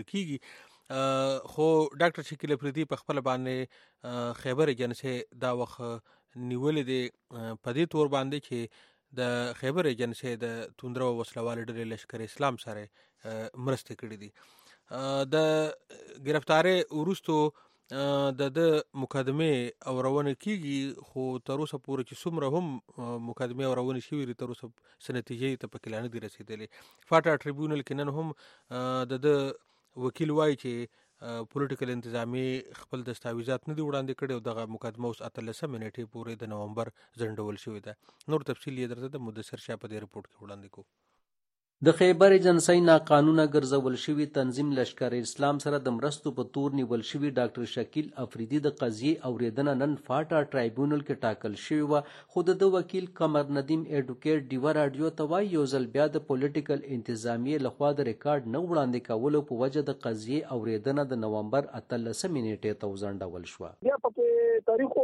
کیږي خو ډاکټر شکیل افریدي په خپل باندې خیبر ایجنسی دا وخت نیولې دي په دې تور باندې چې د خیبر ایجنسی د توندرو وسلوال ډلې لشکر اسلام سره مرسته کړې دي. د گرفتاری ورستو د د مقدمه اورونه کیږي خو تر اوسه پورې چې څومره هم مقدمه اورونه شوې تر اوسه سنتیجې ته پکلانه دي رسیدلې. فاټا ټریبیونل کې نن هم د د وکیل وایي چې پولیټیکل انتظامی خپل دستاویزات نه دی وړاندې کړي او دغه مقدمه اوس اتلسمه نیټې پورې د نومبر ځنډول شوې ده. نور تفصیل یې درته د مدثر شاه په دې رپورت کې وړاندې کوو. د خیبر ایجنسی ناقانونه ګرځول شوی تنظیم لشکر اسلام سره د مرستو په تور نیول شوی ډاکټر شکیل افریدي د قضیې اوریدنه نن فاټا ټرایبیونل کې ټاکل شوی و خو د وکیل قمر ندیم ایډوکیټ ډیو رادیو ته وایي یو ځل بیا د پولیټیکل انتظامیې لخوا د ریکارډ نه وړاندې کولو په وجه د قضیې اوریدنه د نومبر اتلسمې نیټې ته وځنډول شوه. بیا پکې تاریخ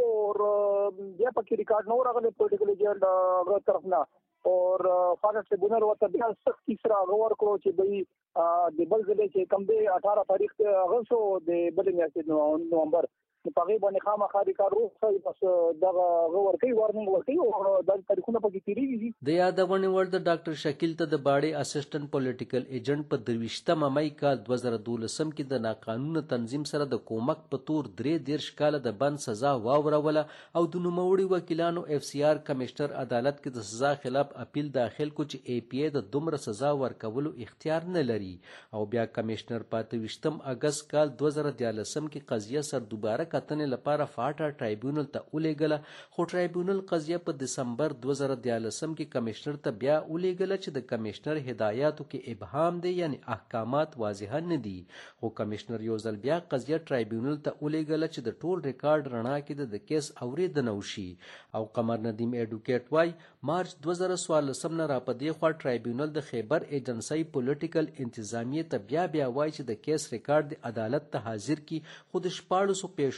او بیا پکې ریکارډ نه راغلی پولیټیکل ایجنډا طرف نه اور فاټا ټریبیونل ورته بیا سختي سره غور کړو چې دوی د بل ځل چې کم دی اٹھارہ تاریخ اغسطس د بل میاشتې نومبر په هغه باندې خامخا ریکارډ وکړي بس دغه غور کوي وارننګ ورکړي او د تاریخونو پکې تیریږي. د یادونه ول د ډاکټر شکیل ته د باډي اسسټنټ پولیټیکل ایجنټ په درویشتمه مې کال دوه زره دولسم کې د ناقانونه تنظیم سره د کومک په تور درې دیرش کال د بند سزا واوروله او د نوموړي وکیلانو اف سی آر کمشنر عدالت کې د سزا خلاف اپیل داخل کو چې ای پی ای د دومره سزا ورکولو اختیار نه لري او بیا کمشنر په دویشتم اگست کال دوه زره دیارلسم کې قضیه سر دوباره کتنې لپاره فاټا ټرایبیونل ته ولېږله خو ټرایبیونل قضیه په دسمبر دوه زره دیارلسم کې کمشنر ته بیا ولېږله چې د کمشنر هدایاتو کې ابهام دی یعنی احکامات واضح نه دي خو کمشنر یو ځل بیا قضیه ټرایبیونل ته ولېږله چې د ټول ریکارډ رڼا کې د کیس اوریدنه وشي او قمر ندیم ایډوکیټ وای مارچ دوه زره څوارلسم نه را پدې خوا ټرایبیونل د خیبر ایجنسی پولیټیکل انتظامیې ته بیا بیا وای چې د کیس ریکارډ د عدالت ته حاضر کی خود شپاړسو پیښو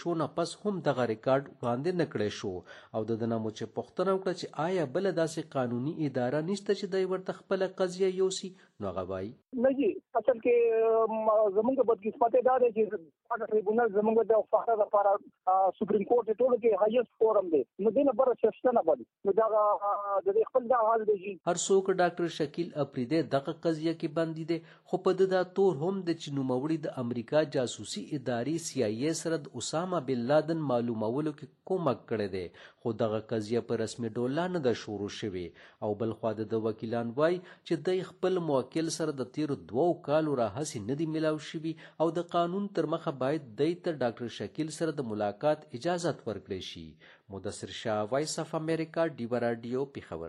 شو نه پس هم دغه ریکارډ وړاندې نه کړی شو او د دنه مو چې پوښتنه وکړه چې آیا بل داسې قانوني اداره نشته چې د ورته خپل قضیه یوسي نو هغه وایي نه جی اصل کې زمونږ بدقسمتي دا دی چې ټریبونل زمونږ د فقره لپاره سپریم کورټ ټولو کې هایست فورم دی نو دینه بر سیستم نه بل نو دا د خپل دا حال دی هر څوک ډاکټر شکیل اپریدی دغه قضیه کې باندې دي خو په دغه تور هم د چنوموړي د امریکا جاسوسي ادارې سی آی ای سره د اسامه بن لادن معلومولو کې کومک کړی دی خو دغه قضیه په رسمي ډول نه ده شروع شوې او بل خو د وکیلان وای چې د خپل موکل سره د تیر دوو کالو راهسي نه دی ملاو شوی او د قانون تر مخه باید د ډاکټر شکیل سره د ملاقات اجازه ورکړي شي. مدثر شاه، وایس اف امریکا، ډیو رادیو، پیښور.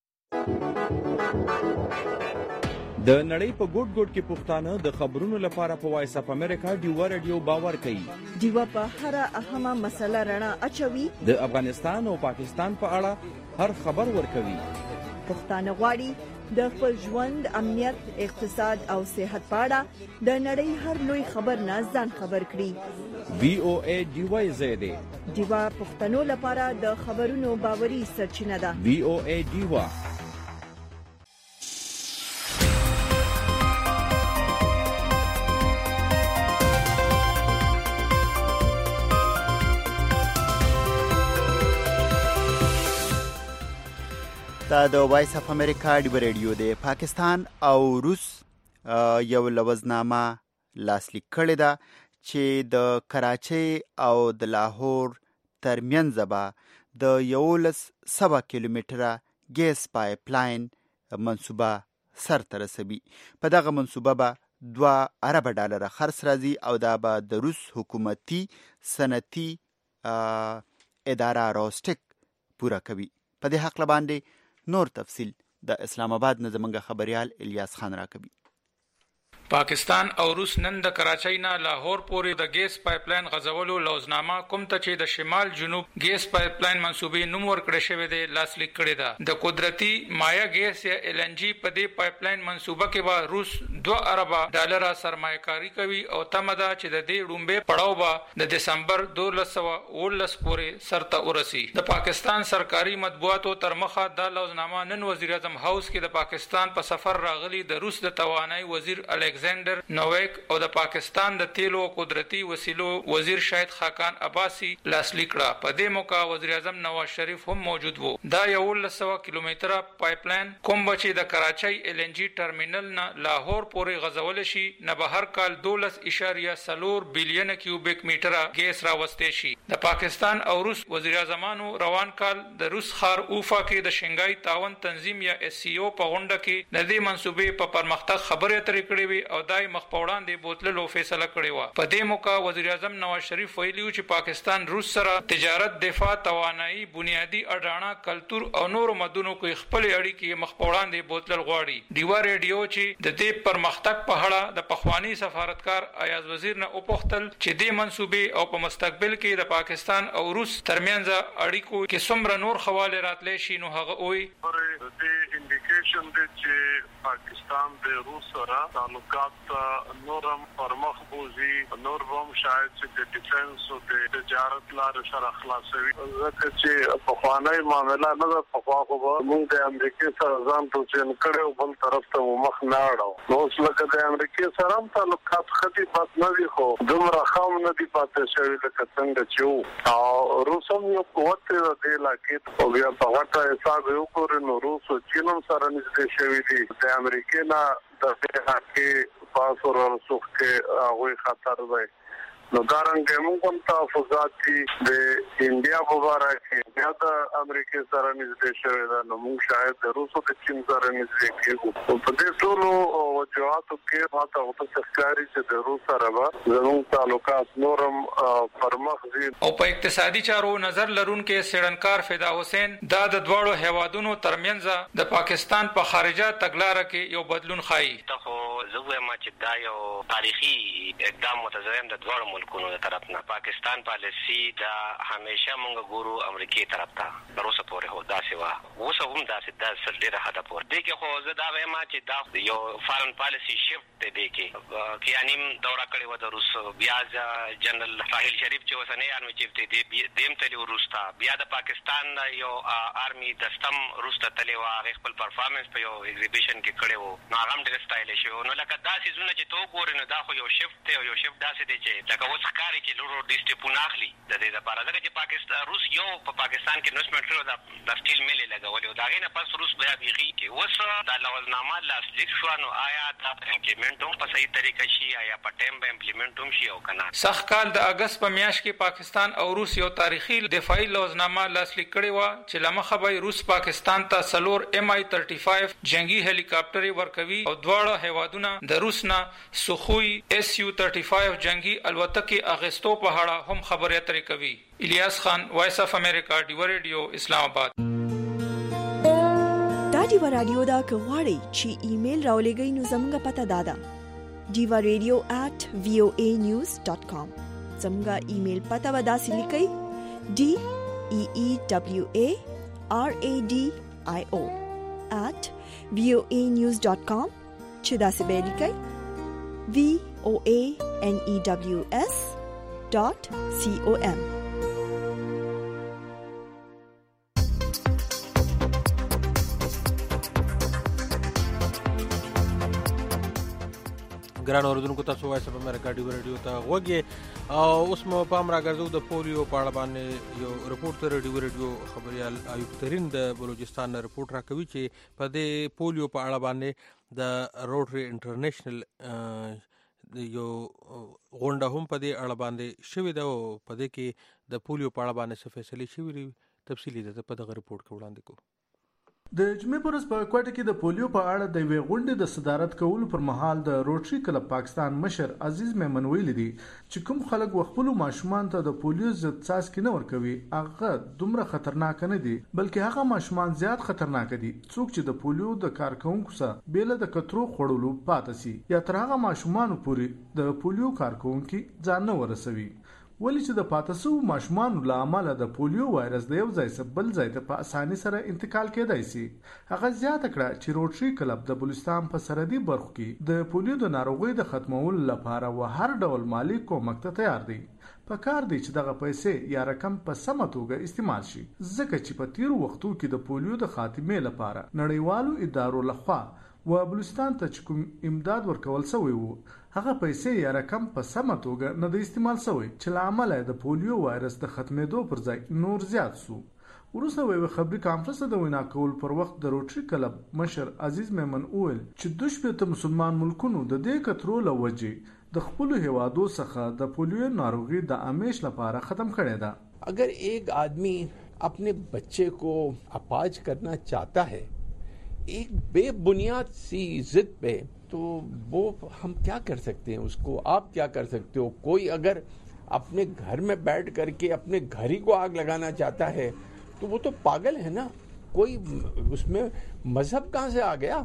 د نړۍ په ګوټ ګوټ کې پښتانه د خبرونو لپاره په وایس اف امریکا ډیو رادیو باور کوي. ډیو په هر اهمه مسله رڼا اچوي. د افغانستان او پاکستان په اړه هر خبر ورکوي. پښتانه غواړي د خپل ژوند، امنیت، اقتصاد او صحت په اړه د نړۍ هر لوی خبر نه ځان خبر کړي. وی او ای ډیو زیاده ډیو پښتنو لپاره د خبرونو باوري سرچینه ده. وی او ای ډیو. دا د وایس اف امریکا ډیو رادیو دی. پاکستان او روس یو لوزنامه لاسلیک کړې ده چې د کراچۍ او د لاهور ترمنځ به د یولس سوه کیلومتره ګیس پایپ لاین منصوبه سرته رسوي. په دغه منصوبه به دوه ارب ډالره خرڅ راځي او دا به د روس حکومتي صنعتي اداره روسټک پوره کوي. په دې حق باندې نور تفصیل د اسلام آباد نه زمونږ خبريال الیاس خان راکوي. پاکستان او روس نن د کراچۍ نه لاهور پورې د ګیس پایپ لاین غځولو لوزنامه کوم ته چې د شمال جنوب ګیس پایپ لاین منصوبې نوم ورکړی شوی دی لاسلیک کړی ده. د قدرتي مایا ګیس یا ال ان جی په دې پایپ لاین منصوبه کې به روس دوه ارب ډالر سرمایه کاری کوي او تمه ده چې د دې ډومبه پړاو به د دسمبر دولس سوه اوولس پورې سرته ورسي. د پاکستان سرکاري مطبوعاتو تر مخه د لوزنامه نن وزیر اعظم هاوس کې د پاکستان په سفر راغلي د روس د توانایي وزیر الکساندر نویک او د پاکستان د تیلو او قدرتي وسیلو وزیر شاهد خاقان عباسی لاسلیک کړه. په دې موقع وزیر اعظم نواز شریف هم موجود وو. دا یو سوه کیلومتره پایپ لاین کوم چې د کراچۍ ال ان جی ټرمینل نه لاهور پورې غځول شي نه به هر کال دولس اشاریه څلور بیلیون کیوبیک میټره ګیس راوستي شي. د پاکستان او روس وزیر اعظمانو روان کال د روس ښار اوفا کې د شنګای تعاون تنظیم یا اس سی او په غونډه کې د دې منصوبې په پرمختګ خبرې اترې کړې وي او دای مخ په وړاندې بوتللو فیصله کړې وه. په دې موقع وزیر اعظم نواز شریف ویلي و چې پاکستان روس سره تجارت، دفاع، توانایي، بنیادی اډانه، کلتور او نورو مدونو کې خپل اړیکې مخ په وړاندې بوتلل غواړي. ډیوا ریډیو چې د دې پرمختګ په اړه د پخوانی سفارتکار ایاز وزیر نه وپوښتل چې دې منصوبې او په مستقبل کې د پاکستان او روس ترمنځ اړیکو کې څومره نور خواله راتلی شي نو هغه وایي د انډیکیشن دی چې پاکستان د روس سره تعلقات نورم پرمخ بوزي، نور هم شاید چې د ډیفنس او د تجارت لار سره خلاصوي. ځکه چې په خوانای معاملې نه ده، په خوا خو موږ د امریکای سره ځان توچین کړو، بل طرف ته مخ نه اړو. نو اوس لکه د امریکای سره هم تعلقات خدي پات نه دي، خو دومره خام نه دي پاتې شوي لکه څنګه چې او روس هم یو قوت دی د علاقې او بیا په غټه حساب یو کورې نو روس او چین هم سره نږدې شوي دي. د امریکای نه د دې کې پاسور او سوخ کې هغه خطر دی. نو دارنګه موږ هم تحفظات دي د انډیا په اړه کې بیا د امریکا سره نږدې شوی دا. نو موږ شاید د روس او د چین سره نږدې کېږو. په دې ټولو وجوهاتو کې ماته وته ښکاري چې د روس سره به زموږ تعلقات نورم پرمخ ځي. او په اقتصادي چارو نظر لرونکو سړنکار فدا حسین دا د دواړو هیوادونو ترمنځ د پاکستان په خارجه تګلارې کې یو بدلون ښایي. ته زه وایم چې دا یو تاریخي اقدام متضرر د دوه ملکونو طرف نه. پاکستان پالیسی دا همیشه مونږ ګورو امریکای طرف ته تر اوسه پورې هو دا سیوا اوس هم دا سده سر ډیره حدا پور دی کې خو زه دا وایم چې دا یو فارن پالیسی شفت دی کې کې انیم دوره کړی و د روس بیا جنرال راحیل شریف چې وسنه آرمي چیف دی دیم تلی روستا بیا د پاکستان یو آرمي دستم روستا تلی و هغه خپل پرفارمنس په یو ایگزیبیشن کې کړی وو نو هغه ډیر سټایل شو نو لکه دا سيزونه چې تو ګورې نو دا خو یو شفت دی یو شفت داسې دی چې لکه اوس ښکاري چې لورو ډیسټیپون اخلي د دې لپاره ځکه چې پاکستان روس یو په پاکستان کې انویسټمنټ کړو دا د سټیل ملي لګولې دا غینه پس روس بیا بیخي کې اوس دا لوزنامه لاسلیک شو نو آیا دا امپلیمنټ هم په صحیح طریقه شي آیا په ټیم به امپلیمنټ هم شي او کنه. سخت کال د اگست په میاشت کې پاکستان او روس یو تاریخي دفاعي لوزنامه لاسلیک کړې و چې لمخه به روس پاکستان ته سلور ایم آی پنځه جنگي هلیکاپټر ورکوي او دواړه هیوادونه د روس نه سخوي اس یو پنځه جنگي الوتکې اغستو په اړه هم خبرې اترې کوي. الیاس خان، وایس اف امریکا، ډیو ریډیو، اسلام آباد. دا ډیو رادیو دا کوړی چې ایمیل راولېږئ نو زموږه پته دادا diva radio at voa news dot com. زموږه ایمیل پته ودا سې لیکئ d e e w a r a d i o at voa news dot com چې دا سې به لیکئ v o a n e w s dot com. ګران اوردونکو تاسو وایس اف امریکا ډیو ریډیو ته غوږی او اوس مو پام راګرځو د پولیو په اړه باندې یو رپورټ تر ډیو ریډیو خبريال ایوب ترين د بلوچستان رپورټ راکوي چې په دې پولیو په اړه باندې د روټري انټرنیشنل یو غونډه هم په دې اړه باندې شوې ده او په دې کې د پولیو په اړه باندې څه فیصله شوې تفصیلی ده په دغه رپورټ کې وړاندې کوو. د جمعې پر ورځ په کوټه کې د پولیو په اړه د یوې غونډې د صدارت کولو پر مهال د روټري کلب پاکستان مشر عزیز میمن ویلي دي چې کوم خلک خپل ماشومان ته د پولیو ضد څاڅکي نه ورکوي هغه دومره خطرناک نه دي بلکې هغه ماشومان زیات خطرناک دي څوک چې د پولیو د کارکونکو سره بیل د کترو خړولو پاتې سي یا تر هغه ماشومان پورې د پولیو کارکونکو ځان نه ورسوي. ولی چې د پاتسو ماشومان له امله د پولیو وایرس د یو ځای څخه بل ځای ته په اسانۍ سره انتقال کېدای شي. هغه زیاته کړه چې روټري کلب د بلوچستان په سرحدي برخو کې د پولیو د ناروغۍ د ختمولو لپاره و هر ډول مالی کومک ته تیار دی. په کار دی چې دغه پیسې یا رقم په سمه توګه استعمال شي ځکه چې په تیرو وختو کې د پولیو د خاتمې لپاره نړیوالو ادارو لخوا و بلوچستان ته کوم امداد ورکول شوی وو هغه پیسې یا رقم په سمه توګه نه د استعمال شوی چې لامل د پولیو وایرس د ختمېدو پر ځای نور زیات سو. وروسته وی خبري کانفرنس د وینا کول پر وخت د روټري کلب مشر عزیز میمن اول چې د شپږ مسلمان ملکونو د دې کترو لوجه د خپل هوادو څخه د پولیو ناروغي د امیش لپاره ختم کړي ده. اگر ایک آدمی اپنے بچے کو اپاج کرنا چاہتا ہے ایک بے بنیاد سی ضد پہ تو وہ ہم کیا کر سکتے ہیں اس کو آپ کیا کر سکتے ہو. کوئی اگر اپنے گھر میں بیٹھ کر کے اپنے گھر ہی کو آگ لگانا چاہتا ہے تو وہ تو پاگل ہے نا. کوئی اس میں مذہب کہاں سے آ گیا.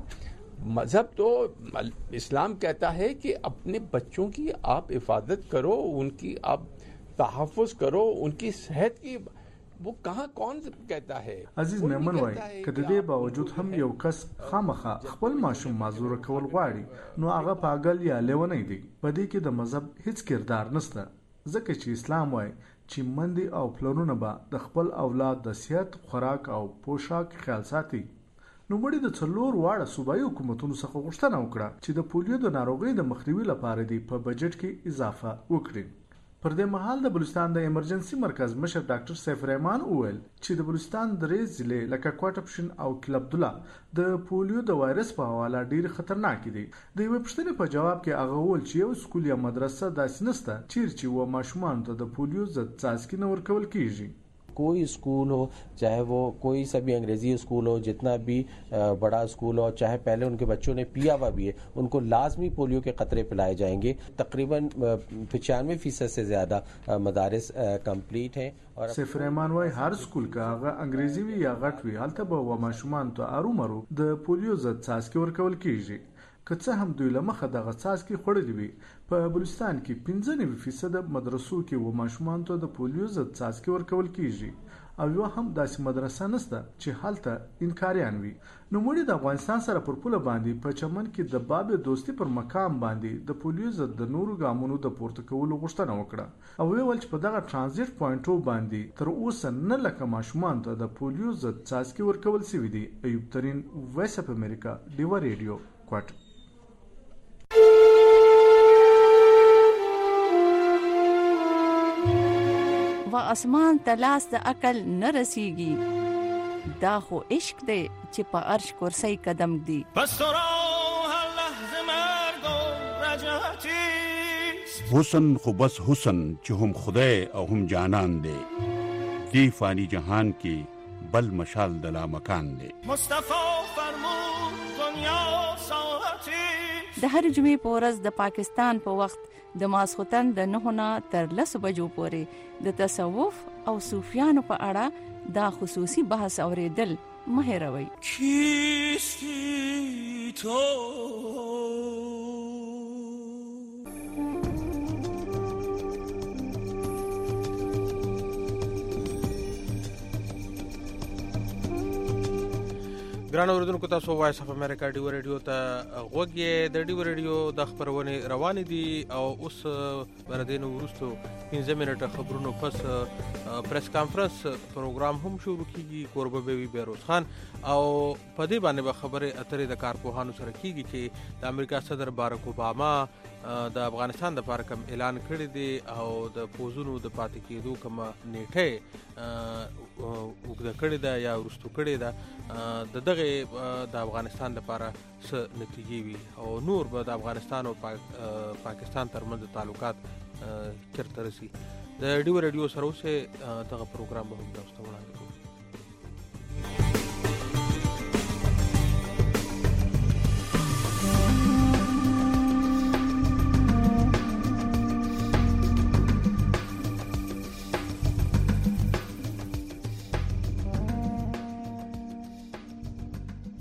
مذہب تو اسلام کہتا ہے کہ اپنے بچوں کی آپ حفاظت کرو ان کی آپ تحفظ کرو ان کی صحت کی وہ کہاں کون کہتا ہے. عزیز میمن وای کله دې باوجود هم یو کس خامخا خپل ماشوم معذور کول غواړي نو هغه پاگل یا لیونی دی. په دې کې د مذهب هیڅ کردار نشته ځکه چې اسلام وای چې مندي او پلانونه به د خپل اولاد د صحت خوراک او پوشاک خیال ساتي. نو مړي د څلور واړه صوبایي حکومتونو څخه غوښتنه وکړه چې د پولیو د ناروغۍ د مخنیوي لپاره دی په بجټ کې اضافه وکړي. پر دې مهال د بلوچستان د ایمرجنسي مرکز مشر ډاکټر سیف الرحمن اول چې د بلوچستان درې ضلع لکه کوټه پښین او کلب عبدالله د پولیو د وایرس په حواله ډیر خطرناک دي. د یو پښتنې په جواب کې هغه ول چې یو سکول یا مدرسه داسې نشته چې و ماشومان ته د پولیو ضد څاڅکي نه ورکول کیږي. कोई स्कूल हो चाहे वो कोई सा भी अंग्रेजी स्कूल हो जितना भी बड़ा स्कूल हो चाहे पहले उनके बच्चों ने पिया हुआ भी है उनको लाजमी पोलियो के कतरे पिलाए जाएंगे. तकरीबन पचानवे फीसद से ज्यादा मदारिस कंप्लीट हैं. और सिर्फ रहमान वाई हर स्कूल का अंग्रेजी भी या غټ وی هلته به و ماشومان ته ارومرو د پولیو ضد څاڅکي ورکول کیږي. که څه هم دوی له مخه دغه څاڅکي خوړلي وي. په بلوچستان کې پنځه نوي فیصده مدرسو کې و ماشومانو ته د پولیو ضد څاڅکي ورکول کیږي او یو هم داسې مدرسه نشته چې هلته انکاریان وي. نوموړي د افغانستان سره پر پوله باندې په چمن کې د باب دوستي پر مقام باندې د پولیو ضد د نورو ګامونو د پورته کولو غوښتنه وکړه او ویل چې په دغه ترانزیت پوینټو باندې تر اوسه نه لکه ماشومان ته د پولیو ضد څاڅکي ورکول شوي دي. ایوب ترین، وایس اف امریکا، ډیوا ریډیو، کوټ. و اسمان ته لاس د عقل نه رسیږي، دا خو عشق دی چې په عرش کرسی قدم دی. حسن خو بس حسن چې هم خدای او هم جانان دی، دی فانی جهان کې بل مشال د لامکان دی. مصطفی فرمود دنیا ساعتی. د هر جمعې په ورځ د پاکستان په وخت د ماسختن د نهو نه تر لسو بجو پورې د تصوف او صوفیانو په اړه دا خصوصي بحث اوریدل مه هېروئ. کیستی تو ګران اوریدونکو، تاسو وایس اف امریکا ډیو ریډیو ته غوږ یې. د ډیو ریډیو د خبرونې روانې دي او اوس بردین وروستو پنځه منټه خبرونو پس پریس کانفرنس پروګرام هم شروع کیږي. کوربه به وي بیروز خان او په دې باندې به خبرې اترې د کارپوهانو سره کیږي چې د امریکا صدر باراک اوباما د افغانستان د لپاره کوم اعلان کړی دی او د پوزونو د پاتې کېدو کوم نیټه وګړه کړی دا یا ورستو کړی دا د دغه د افغانستان لپاره څه نتیجې وي او نور به د افغانستان او پاکستان ترمنځ تعلقات چیرته رسي. د ډیو ریډیو سره اوسه دغه پروګرام به هم تاسو ته وړاندې کوو.